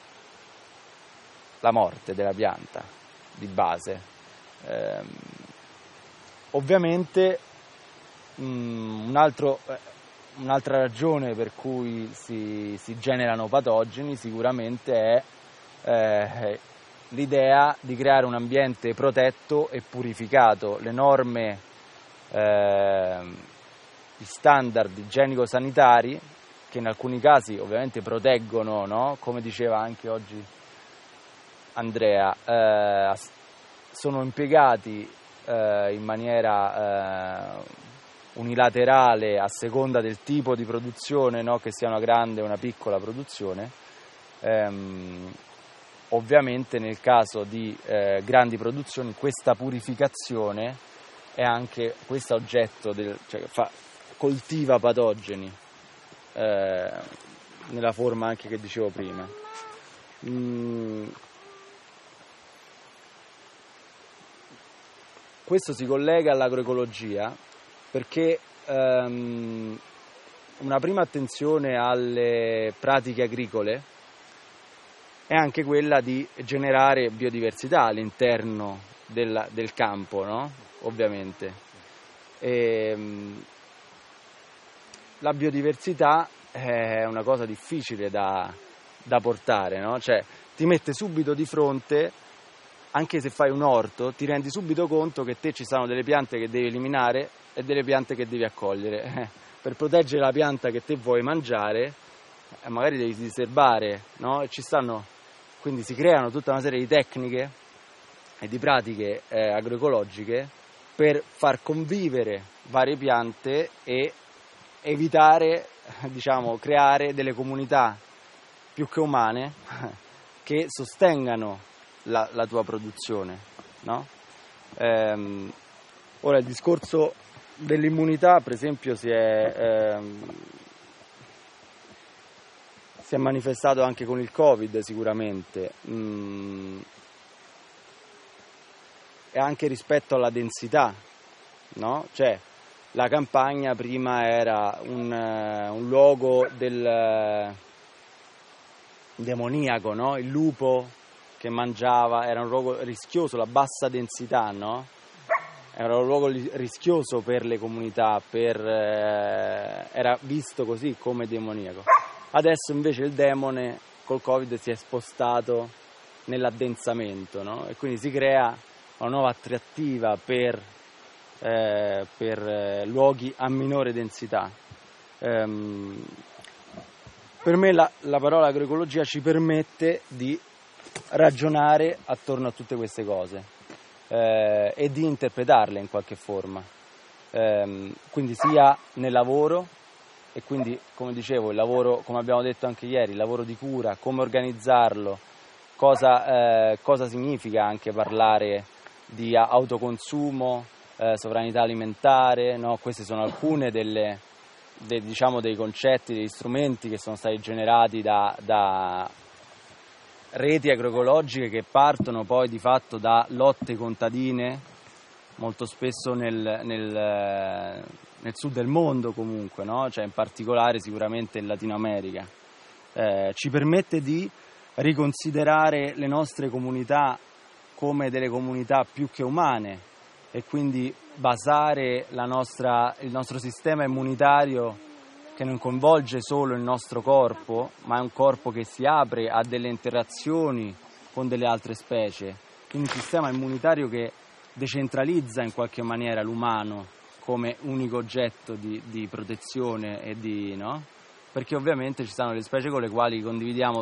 la morte della pianta di base. Um, ovviamente um, un altro, un'altra ragione per cui si, si generano patogeni sicuramente è eh, l'idea di creare un ambiente protetto e purificato. Le norme, eh, gli standard igienico-sanitari, che in alcuni casi ovviamente proteggono, no? Come diceva anche oggi Andrea, eh, sono impiegati eh, in maniera eh, unilaterale a seconda del tipo di produzione, no? Che sia una grande o una piccola produzione. Ehm, Ovviamente nel caso di eh, grandi produzioni questa purificazione è anche questo oggetto, del, cioè fa, coltiva patogeni eh, nella forma anche che dicevo prima. Mm. Questo si collega all'agroecologia perché ehm, una prima attenzione alle pratiche agricole è anche quella di generare biodiversità all'interno del, del campo, no? Ovviamente. E, la biodiversità è una cosa difficile da, da portare, no? Cioè, ti mette subito di fronte, anche se fai un orto, ti rendi subito conto che te ci sono delle piante che devi eliminare e delle piante che devi accogliere. Per proteggere la pianta che te vuoi mangiare, magari devi diserbare, no? E ci stanno... Quindi si creano tutta una serie di tecniche e di pratiche eh, agroecologiche per far convivere varie piante e evitare, diciamo, creare delle comunità più che umane che sostengano la, la tua produzione, no? Ehm, ora il discorso dell'immunità, per esempio, si è... Ehm, si è manifestato anche con il Covid sicuramente, mm. e anche rispetto alla densità, no? Cioè la campagna prima era un, uh, un luogo del uh, demoniaco, no? Il lupo che mangiava, era un luogo rischioso, la bassa densità, no? Era un luogo rischioso per le comunità, per, uh, era visto così come demoniaco. Adesso invece il demone col Covid si è spostato nell'addensamento, no? E quindi si crea una nuova attrattiva per, eh, per eh, luoghi a minore densità. Ehm, per me la, la parola agroecologia ci permette di ragionare attorno a tutte queste cose eh, e di interpretarle in qualche forma, ehm, quindi sia nel lavoro, e quindi, come dicevo, il lavoro, come abbiamo detto anche ieri, il lavoro di cura, come organizzarlo, cosa, eh, cosa significa anche parlare di autoconsumo, eh, sovranità alimentare, no? Queste sono alcune delle, de, diciamo, dei concetti, degli strumenti che sono stati generati da, da reti agroecologiche che partono poi di fatto da lotte contadine, molto spesso nel, nel nel sud del mondo comunque, no? Cioè in particolare sicuramente in Latino America, eh, ci permette di riconsiderare le nostre comunità come delle comunità più che umane e quindi basare la nostra, il nostro sistema immunitario, che non coinvolge solo il nostro corpo, ma è un corpo che si apre a delle interazioni con delle altre specie, quindi un sistema immunitario che decentralizza in qualche maniera l'umano come unico oggetto di, di protezione e di, no? Perché ovviamente ci sono le specie con le quali condividiamo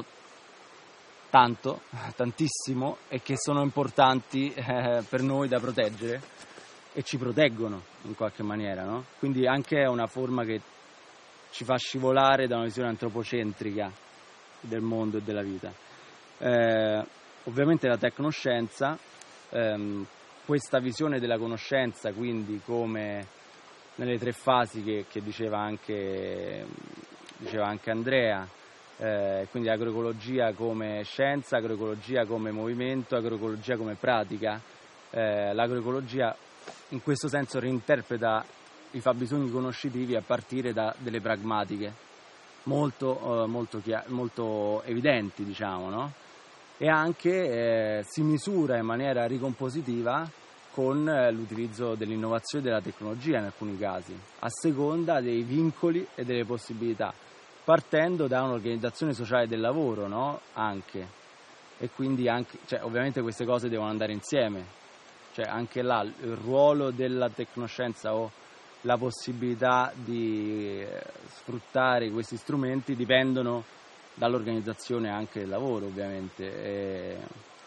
tanto, tantissimo, e che sono importanti eh, per noi da proteggere e ci proteggono in qualche maniera, no? Quindi anche è una forma che ci fa scivolare da una visione antropocentrica del mondo e della vita. Eh, ovviamente la tecnoscienza, ehm, questa visione della conoscenza, quindi come nelle tre fasi che, che diceva anche, diceva anche Andrea, eh, quindi agroecologia come scienza, agroecologia come movimento, agroecologia come pratica. Eh, l'agroecologia in questo senso reinterpreta i fabbisogni conoscitivi a partire da delle pragmatiche molto, eh, molto, chiar- molto evidenti, diciamo, no? E anche eh, si misura in maniera ricompositiva con eh, l'utilizzo dell'innovazione e della tecnologia in alcuni casi, a seconda dei vincoli e delle possibilità, partendo da un'organizzazione sociale del lavoro, no? Anche, e quindi anche, cioè, ovviamente queste cose devono andare insieme, cioè anche là il ruolo della tecnoscienza o la possibilità di eh, sfruttare questi strumenti dipendono dall'organizzazione anche del lavoro, ovviamente. E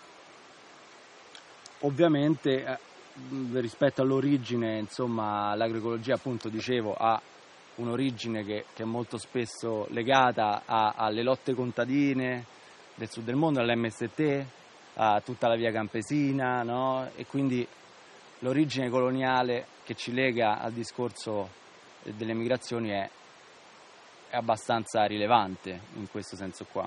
ovviamente eh, rispetto all'origine, insomma, l'agroecologia, appunto, dicevo, ha un'origine che, che è molto spesso legata a, alle lotte contadine del sud del mondo, all'emme esse te, a tutta la via campesina, no? E quindi l'origine coloniale che ci lega al discorso delle migrazioni è è abbastanza rilevante in questo senso qua.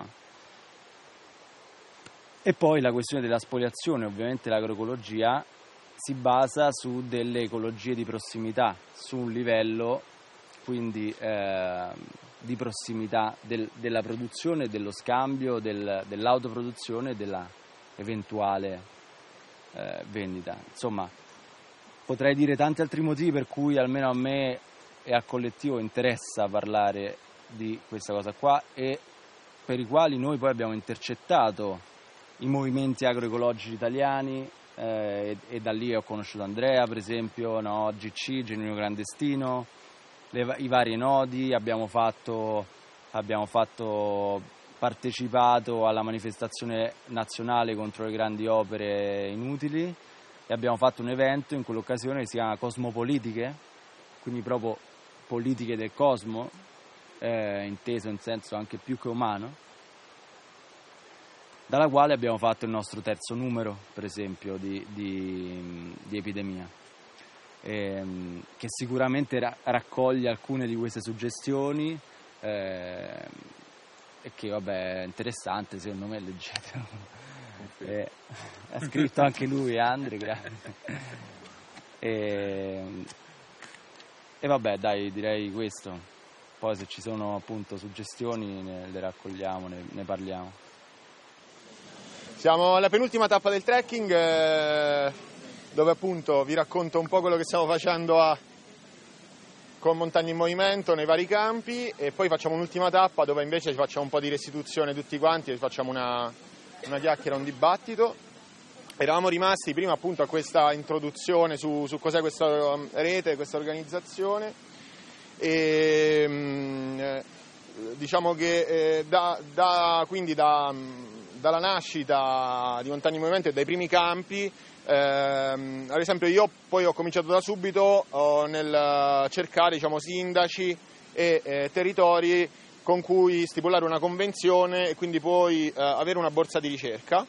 E poi la questione della spoliazione, ovviamente l'agroecologia si basa su delle ecologie di prossimità, su un livello quindi eh, di prossimità del, della produzione, dello scambio, del, dell'autoproduzione e della eventuale eh, vendita. Insomma, potrei dire tanti altri motivi per cui almeno a me e al collettivo interessa parlare di questa cosa qua e per i quali noi poi abbiamo intercettato i movimenti agroecologici italiani eh, e, e da lì ho conosciuto Andrea, per esempio, no? G C, Genuino Clandestino, le, i vari nodi, abbiamo fatto, abbiamo fatto partecipato alla manifestazione nazionale contro le grandi opere inutili e abbiamo fatto un evento in quell'occasione che si chiama Cosmopolitiche, quindi proprio politiche del cosmo, eh, inteso in senso anche più che umano, dalla quale abbiamo fatto il nostro terzo numero, per esempio, di, di, di epidemia, ehm, che sicuramente ra- raccoglie alcune di queste suggestioni eh, e che, vabbè, è interessante, secondo me, leggetelo. Eh, ha scritto anche lui, Andre, grazie. E, e vabbè, dai, direi questo. Poi se ci sono appunto suggestioni ne, le raccogliamo, ne, ne parliamo. Siamo alla penultima tappa del trekking eh, dove appunto vi racconto un po' quello che stiamo facendo a, con Montagne in Movimento nei vari campi e poi facciamo un'ultima tappa dove invece ci facciamo un po' di restituzione tutti quanti e facciamo una, una chiacchiera, un dibattito. Eravamo rimasti prima appunto a questa introduzione su, su cos'è questa rete, questa organizzazione E, mh, diciamo che eh, da, da, quindi da, dalla nascita di Montagna in Movimento e dai primi campi, ehm, ad esempio io poi ho cominciato da subito oh, nel cercare, diciamo, sindaci e eh, territori con cui stipulare una convenzione e quindi poi eh, avere una borsa di ricerca.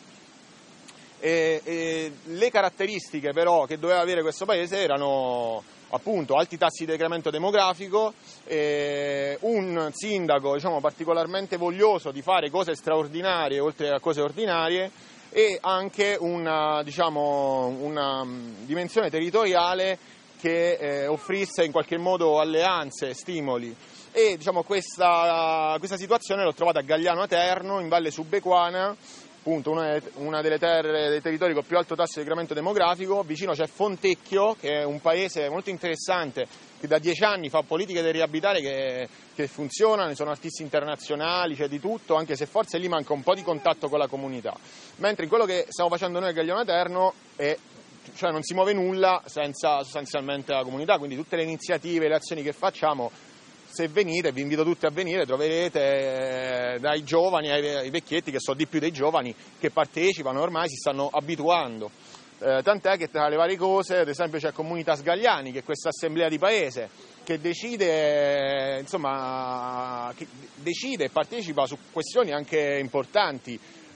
E, e le caratteristiche però che doveva avere questo paese erano appunto alti tassi di decremento demografico, eh, un sindaco, diciamo, particolarmente voglioso di fare cose straordinarie oltre a cose ordinarie, e anche una, diciamo, una dimensione territoriale che eh, offrisse in qualche modo alleanze, stimoli. E diciamo, questa, questa situazione l'ho trovata a Gagliano Aterno, in Valle Subequana, appunto una, una delle terre, dei territori con più alto tasso di decremento demografico. Vicino c'è Fontecchio, che è un paese molto interessante, che da dieci anni fa politiche del riabitare che, che funzionano, ci sono artisti internazionali, c'è di tutto, anche se forse lì manca un po' di contatto con la comunità. Mentre in quello che stiamo facendo noi a Gagliano Aterno è, cioè non si muove nulla senza sostanzialmente la comunità, quindi tutte le iniziative, le azioni che facciamo, se venite, vi invito tutti a venire, troverete dai giovani ai, ai vecchietti, che so di più dei giovani, che partecipano, ormai si stanno abituando. Eh, tant'è che tra le varie cose, ad esempio, c'è Comunitas Gagliani, che è questa assemblea di paese che decide, insomma, che decide e partecipa su questioni anche importanti.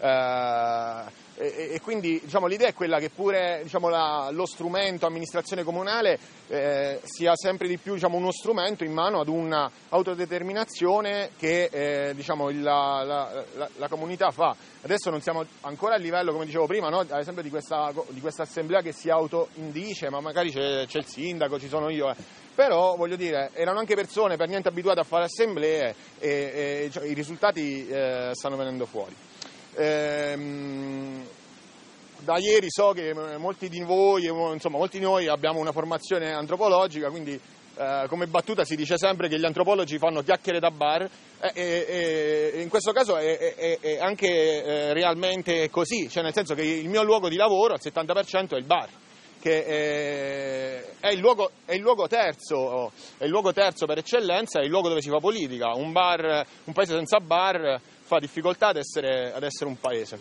Eh, E, e quindi, diciamo, l'idea è quella che pure, diciamo, la, lo strumento amministrazione comunale eh, sia sempre di più, diciamo, uno strumento in mano ad una autodeterminazione che eh, diciamo, il, la, la, la, la comunità fa. Adesso non siamo ancora a livello, come dicevo prima, no? Ad esempio di questa, di questa assemblea che si autoindice, ma magari c'è, c'è il sindaco, ci sono io, eh. Però voglio dire, erano anche persone per niente abituate a fare assemblee e, e cioè, i risultati eh, stanno venendo fuori. Ehm, da ieri so che molti di voi, insomma molti di noi abbiamo una formazione antropologica, quindi eh, come battuta si dice sempre che gli antropologi fanno chiacchiere da bar, e, e, e in questo caso è, è, è anche eh, realmente così, cioè nel senso che il mio luogo di lavoro al settanta per cento è il bar, che è, è, il luogo, è il luogo terzo, è il luogo terzo per eccellenza, è il luogo dove si fa politica. Un bar, un paese senza bar fa difficoltà ad essere, ad essere un paese.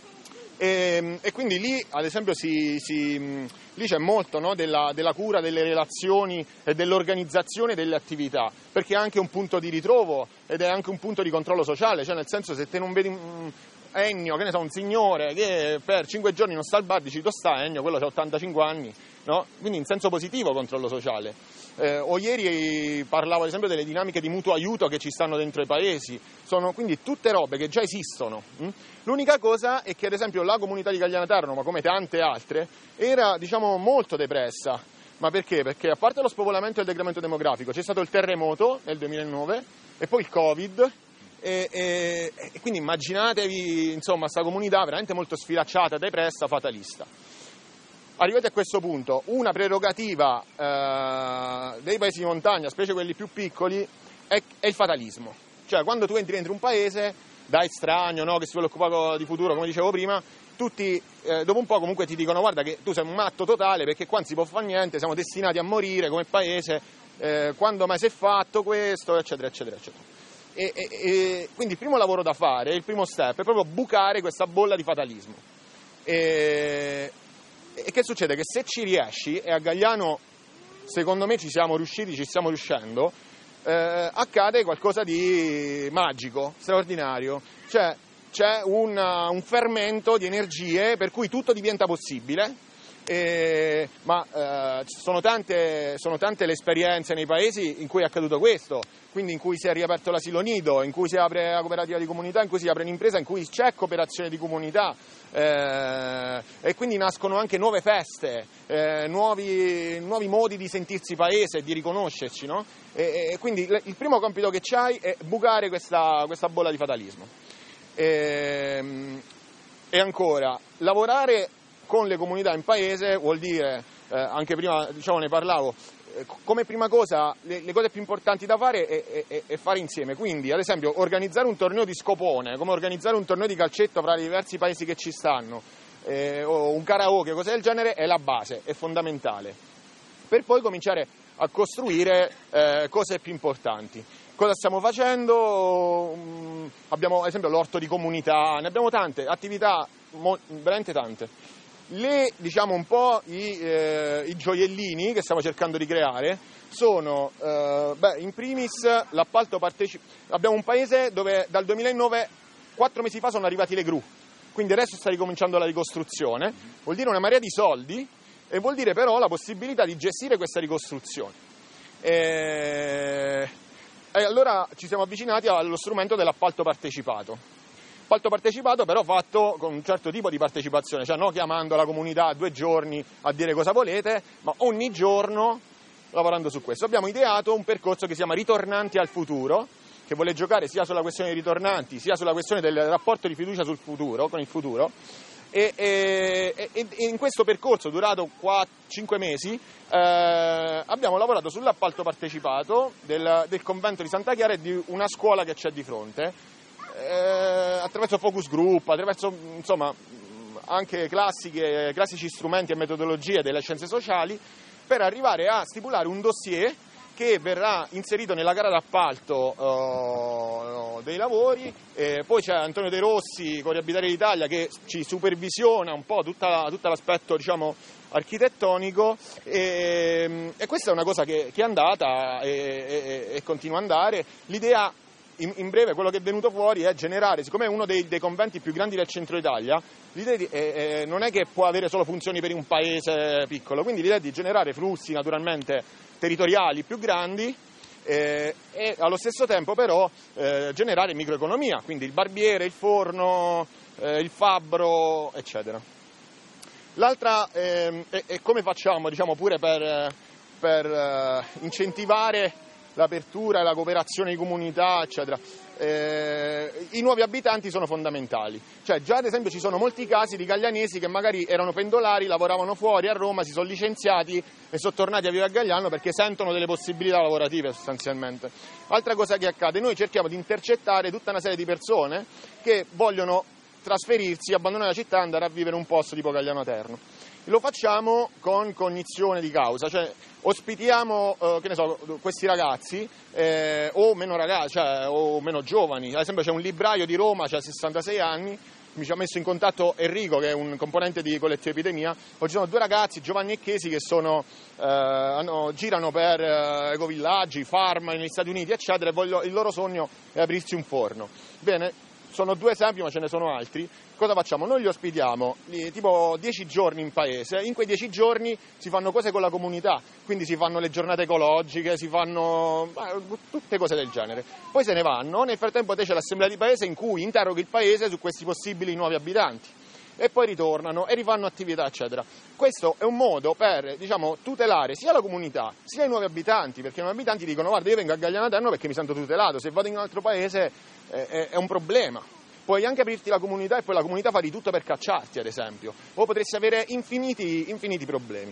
E, e quindi lì, ad esempio, si, si, lì c'è molto, no, della, della cura delle relazioni e dell'organizzazione delle attività, perché è anche un punto di ritrovo ed è anche un punto di controllo sociale, cioè nel senso, se te non vedi un Ennio, che ne so, un signore che per cinque giorni non sta al bar, dici: tu sta Ennio, quello c'ha ottantacinque anni, no? Quindi in senso positivo controllo sociale. Eh, o ieri parlavo ad esempio delle dinamiche di mutuo aiuto che ci stanno dentro i paesi, sono quindi tutte robe che già esistono. Hm? L'unica cosa è che ad esempio la comunità di Gagliano Aterno, ma come tante altre, era, diciamo, molto depressa. Ma perché? Perché a parte lo spopolamento e il decremento demografico, c'è stato il terremoto nel duemilanove e poi il Covid. E, e, e quindi immaginatevi, insomma, questa comunità veramente molto sfilacciata, depressa, fatalista. Arrivati a questo punto, una prerogativa eh, dei paesi di montagna, specie quelli più piccoli, è, è il fatalismo. Cioè, quando tu entri dentro un paese, da estraneo, no, che si vuole occupare di futuro, come dicevo prima, tutti eh, dopo un po' comunque ti dicono: guarda che tu sei un matto totale, perché qua non si può fare niente, siamo destinati a morire come paese, eh, quando mai si è fatto questo, eccetera, eccetera, eccetera. E, e, e quindi il primo lavoro da fare, il primo step, è proprio bucare questa bolla di fatalismo. E, e che succede? Che se ci riesci, e a Gagliano secondo me ci siamo riusciti, ci stiamo riuscendo, eh, accade qualcosa di magico, straordinario. Cioè c'è una, un fermento di energie per cui tutto diventa possibile. Eh, ma eh, sono tante, sono tante le esperienze nei paesi in cui è accaduto questo, quindi in cui si è riaperto l'asilo nido, in cui si apre la cooperativa di comunità, in cui si apre un'impresa, in cui c'è cooperazione di comunità, eh, e quindi nascono anche nuove feste, eh, nuovi, nuovi modi di sentirsi paese, di riconoscerci, no? E, e quindi il primo compito che c'hai è bucare questa, questa bolla di fatalismo. E, e ancora, lavorare con le comunità in paese vuol dire, eh, anche prima, diciamo, ne parlavo, eh, come prima cosa le, le cose più importanti da fare è, è, è fare insieme. Quindi, ad esempio, organizzare un torneo di scopone, come organizzare un torneo di calcetto fra i diversi paesi che ci stanno, eh, o un karaoke, cose del genere, è la base, è fondamentale. Per poi cominciare a costruire eh, cose più importanti. Cosa stiamo facendo? Um, abbiamo ad esempio l'orto di comunità, ne abbiamo tante, attività mo- veramente tante. Le, diciamo un po' i, eh, i gioiellini che stiamo cercando di creare sono, eh, beh, in primis l'appalto partecipato. Abbiamo un paese dove dal duemilanove, quattro mesi fa, sono arrivati le gru, quindi adesso sta ricominciando la ricostruzione, vuol dire una marea di soldi e vuol dire però la possibilità di gestire questa ricostruzione. E, e allora ci siamo avvicinati allo strumento dell'appalto partecipato. Appalto partecipato però fatto con un certo tipo di partecipazione, cioè non chiamando la comunità due giorni a dire cosa volete, ma ogni giorno lavorando su questo. Abbiamo ideato un percorso che si chiama Ritornanti al futuro, che vuole giocare sia sulla questione dei ritornanti, sia sulla questione del rapporto di fiducia sul futuro, con il futuro, e, e, e in questo percorso durato cinque mesi eh, abbiamo lavorato sull'appalto partecipato del, del convento di Santa Chiara e di una scuola che c'è di fronte, eh, attraverso focus group, attraverso insomma anche classiche, classici strumenti e metodologie delle scienze sociali, per arrivare a stipulare un dossier che verrà inserito nella gara d'appalto uh, dei lavori. E poi c'è Antonio De Rossi con Riabitare l'Italia che ci supervisiona un po' tutta, tutta l'aspetto, diciamo, architettonico, e, e questa è una cosa che, che è andata e, e, e continua ad andare. L'idea in, in breve, quello che è venuto fuori è generare, siccome è uno dei, dei conventi più grandi del centro Italia, l'idea di, eh, eh, non è che può avere solo funzioni per un paese piccolo, quindi l'idea è di generare flussi naturalmente territoriali più grandi eh, e allo stesso tempo però eh, generare microeconomia, quindi il barbiere, il forno, eh, il fabbro, eccetera. L'altra eh, è, è come facciamo, diciamo, pure per, per eh, incentivare l'apertura e la cooperazione di comunità, eccetera. Eh, I nuovi abitanti sono fondamentali, cioè già ad esempio ci sono molti casi di gaglianesi che magari erano pendolari, lavoravano fuori a Roma, si sono licenziati e sono tornati a vivere a Gagliano perché sentono delle possibilità lavorative sostanzialmente. Altra cosa che accade, noi cerchiamo di intercettare tutta una serie di persone che vogliono trasferirsi, abbandonare la città e andare a vivere un posto tipo Gagliano Terno. Lo facciamo con cognizione di causa, cioè ospitiamo eh, che ne so, questi ragazzi eh, o meno ragazzi, cioè, o meno giovani. Ad esempio c'è un libraio di Roma, ha sessantasei anni, mi ci ha messo in contatto Enrico, che è un componente di Collettivo Epidemia. Oggi sono due ragazzi, Giovanni e Chesi, che sono, eh, hanno, girano per eh, ecovillaggi, farm negli Stati Uniti, eccetera, e voglio, il loro sogno è aprirsi un forno. Bene, sono due esempi, ma ce ne sono altri. Cosa facciamo? Noi li ospitiamo li, tipo dieci giorni in paese, in quei dieci giorni si fanno cose con la comunità, quindi si fanno le giornate ecologiche, si fanno eh, tutte cose del genere. Poi se ne vanno, nel frattempo c'è l'assemblea di paese in cui interroghi il paese su questi possibili nuovi abitanti e poi ritornano e rifanno attività, eccetera. Questo è un modo per, diciamo, tutelare sia la comunità sia i nuovi abitanti, perché i nuovi abitanti dicono: guarda, io vengo a Gagliano Terno perché mi sento tutelato, se vado in un altro paese eh, è, è un problema. Puoi anche aprirti la comunità e poi la comunità fa di tutto per cacciarti, ad esempio, o potresti avere infiniti, infiniti problemi.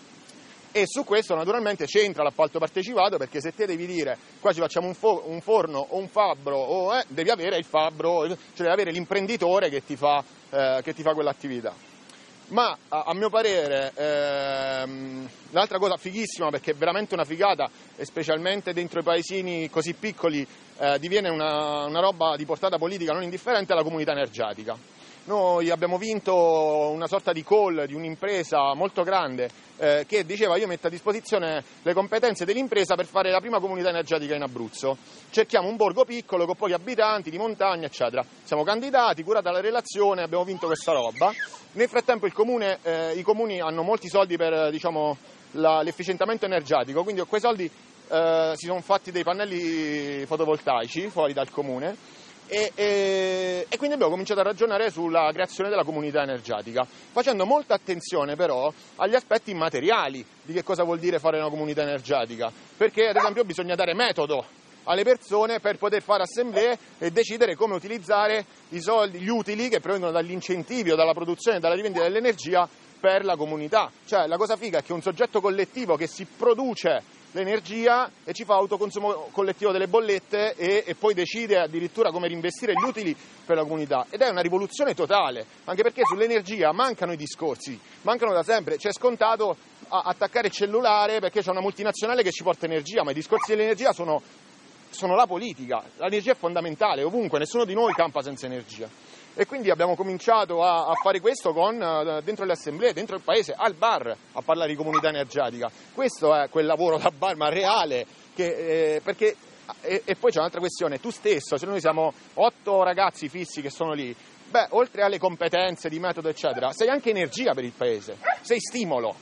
E su questo naturalmente c'entra l'appalto partecipato, perché se te devi dire qua ci facciamo un, fo- un forno o un fabbro, o, eh, devi avere il fabbro, cioè devi avere l'imprenditore che ti fa, eh, che ti fa quell'attività. Ma a, a mio parere ehm, l'altra cosa fighissima, perché è veramente una figata, e specialmente dentro i paesini così piccoli eh, diviene una, una roba di portata politica non indifferente, è la comunità energetica. Noi abbiamo vinto una sorta di call di un'impresa molto grande eh, che diceva: io metto a disposizione le competenze dell'impresa per fare la prima comunità energetica in Abruzzo. Cerchiamo un borgo piccolo con pochi abitanti, di montagna, eccetera. Siamo candidati, curata la relazione, abbiamo vinto questa roba. Nel frattempo il comune, eh, i comuni hanno molti soldi per, diciamo, la, l'efficientamento energetico, quindi con quei soldi eh, si sono fatti dei pannelli fotovoltaici fuori dal comune. E, e, e quindi abbiamo cominciato a ragionare sulla creazione della comunità energetica, facendo molta attenzione però agli aspetti immateriali di che cosa vuol dire fare una comunità energetica, perché ad esempio bisogna dare metodo alle persone per poter fare assemblee e decidere come utilizzare i soldi, gli utili che provengono dagli incentivi o dalla produzione e dalla rivendita dell'energia per la comunità. Cioè la cosa figa è che un soggetto collettivo che si produce l'energia e ci fa autoconsumo collettivo delle bollette e, e poi decide addirittura come reinvestire gli utili per la comunità, ed è una rivoluzione totale, anche perché sull'energia mancano i discorsi, mancano da sempre. C'è scontato a attaccare il cellulare perché c'è una multinazionale che ci porta energia, ma i discorsi dell'energia sono, sono la politica, l'energia è fondamentale ovunque, nessuno di noi campa senza energia. E quindi abbiamo cominciato a, a fare questo con, dentro le assemblee, dentro il paese, al bar, a parlare di comunità energetica. Questo è quel lavoro da bar, ma reale, che, eh, perché, e, e poi c'è un'altra questione, tu stesso, se noi siamo otto ragazzi fissi che sono lì, beh, oltre alle competenze di metodo, eccetera, sei anche energia per il paese, sei stimolo.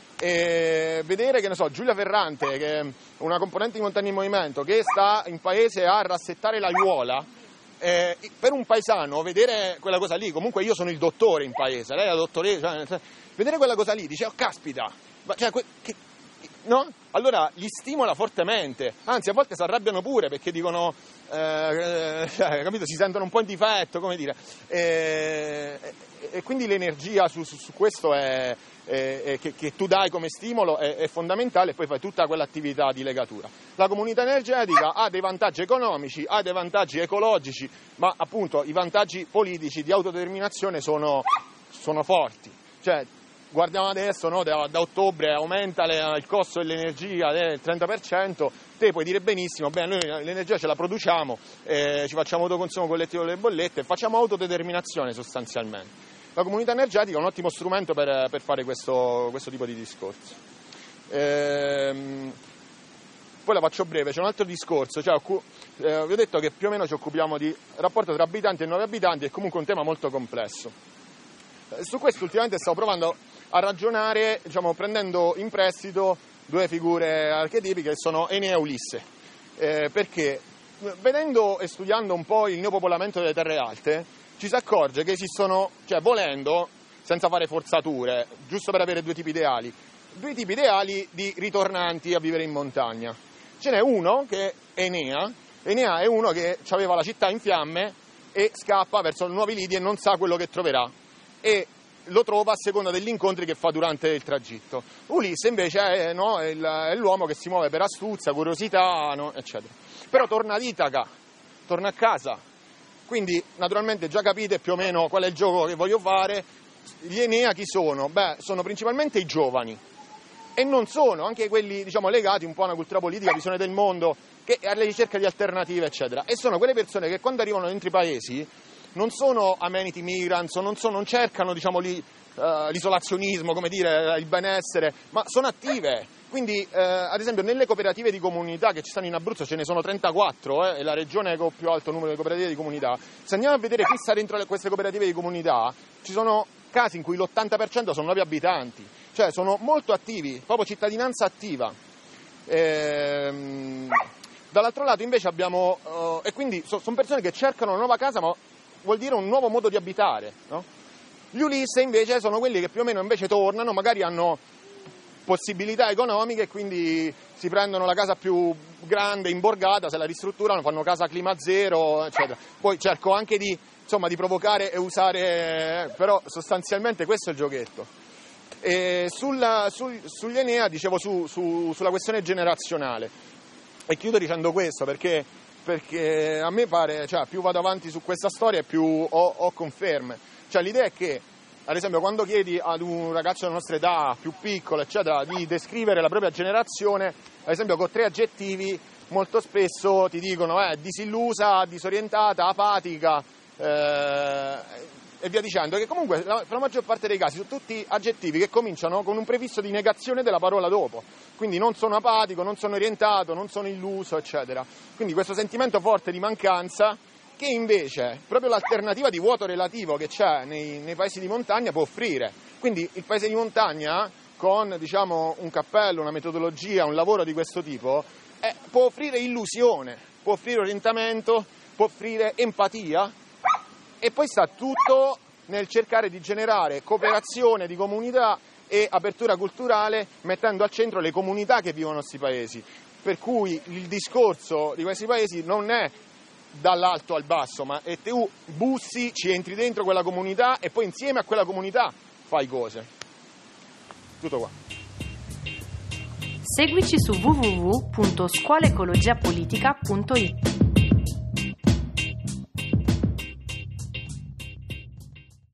E vedere, che ne so, Giulia Ferrante, che è una componente di Montagna in Movimento, che sta in paese a rassettare l'aiuola, Eh, per un paesano vedere quella cosa lì, comunque io sono il dottore in paese, lei è la dottoressa, cioè, vedere quella cosa lì, dice, oh caspita, ma, cioè, que, che, no? Allora li stimola fortemente, anzi a volte si arrabbiano pure perché dicono, eh, cioè, capito, si sentono un po' in difetto, come dire, e, e, e quindi l'energia su, su, su questo è, è, è che, che tu dai come stimolo è, è fondamentale, e poi fai tutta quell'attività di legatura. La comunità energetica ha dei vantaggi economici, ha dei vantaggi ecologici, ma appunto i vantaggi politici di autodeterminazione sono, sono forti. Cioè, guardiamo adesso, no, da, da ottobre aumenta le, il costo dell'energia del trenta per cento, te puoi dire benissimo, bene, noi l'energia ce la produciamo, eh, ci facciamo autoconsumo collettivo delle bollette, facciamo autodeterminazione sostanzialmente. La comunità energetica è un ottimo strumento per, per fare questo, questo tipo di discorsi. Ehm, poi la faccio breve, c'è un altro discorso, cioè, eh, vi ho detto che più o meno ci occupiamo di rapporto tra abitanti e nuovi abitanti, è comunque un tema molto complesso. Eh, su questo ultimamente stavo provando a ragionare, diciamo, prendendo in prestito due figure archetipiche che sono Enea e Ulisse, eh, perché vedendo e studiando un po' il neopopolamento delle terre alte ci si accorge che esistono, cioè volendo, senza fare forzature, giusto per avere due tipi ideali, due tipi ideali di ritornanti a vivere in montagna. Ce n'è uno che è Enea, Enea è uno che aveva la città in fiamme e scappa verso nuovi lidi e non sa quello che troverà, e lo trova a seconda degli incontri che fa durante il tragitto. Ulisse invece è, no, è, il, è l'uomo che si muove per astuzia, curiosità, no, eccetera. Però torna ad Itaca, torna a casa. Quindi naturalmente già capite più o meno qual è il gioco che voglio fare. Gli Enea chi sono? Beh, sono principalmente i giovani, e non sono anche quelli, diciamo, legati un po' a una cultura politica, visione del mondo, che alla ricerca di alternative, eccetera. E sono quelle persone che quando arrivano dentro i paesi non sono amenity migrants, non, sono, non cercano, diciamo, lì, uh, l'isolazionismo, come dire, il benessere, ma sono attive. Quindi, eh, ad esempio, nelle cooperative di comunità che ci stanno in Abruzzo, ce ne sono trentaquattro, eh, è la regione con più alto numero di cooperative di comunità. Se andiamo a vedere chi sta dentro queste cooperative di comunità, ci sono casi in cui l'ottanta per cento sono nuovi abitanti, cioè sono molto attivi, proprio cittadinanza attiva. Ehm, dall'altro lato invece abbiamo, uh, e quindi so, sono persone che cercano una nuova casa, ma vuol dire un nuovo modo di abitare, no? Gli Ulisse invece sono quelli che più o meno invece tornano, magari hanno possibilità economiche e quindi si prendono la casa più grande, imborgata, se la ristrutturano, fanno casa clima zero, eccetera. Poi cerco anche di, insomma, di provocare e usare, però sostanzialmente questo è il giochetto. E sulla, sul, sugli Enea, dicevo, su, su, sulla questione generazionale, e chiudo dicendo questo perché, perché a me pare, cioè, più vado avanti su questa storia più ho, ho conferme. Cioè l'idea è che, ad esempio, quando chiedi ad un ragazzo della nostra età, più piccolo, eccetera, di descrivere la propria generazione, ad esempio con tre aggettivi, molto spesso ti dicono eh, disillusa, disorientata, apatica, eh, e via dicendo, che comunque per la maggior parte dei casi sono tutti aggettivi che cominciano con un prefisso di negazione della parola dopo. Quindi non sono apatico, non sono orientato, non sono illuso, eccetera. Quindi questo sentimento forte di mancanza, che invece proprio l'alternativa di vuoto relativo che c'è nei, nei paesi di montagna può offrire. Quindi il paese di montagna, con, diciamo, un cappello, una metodologia, un lavoro di questo tipo, eh, può offrire illusione, può offrire orientamento, può offrire empatia, e poi sta tutto nel cercare di generare cooperazione di comunità e apertura culturale, mettendo al centro le comunità che vivono in questi paesi. Per cui il discorso di questi paesi non è dall'alto al basso, ma e tu bussi, ci entri dentro quella comunità e poi insieme a quella comunità fai cose. Tutto qua. Seguici su w w w punto scuola ecologia politica punto i t.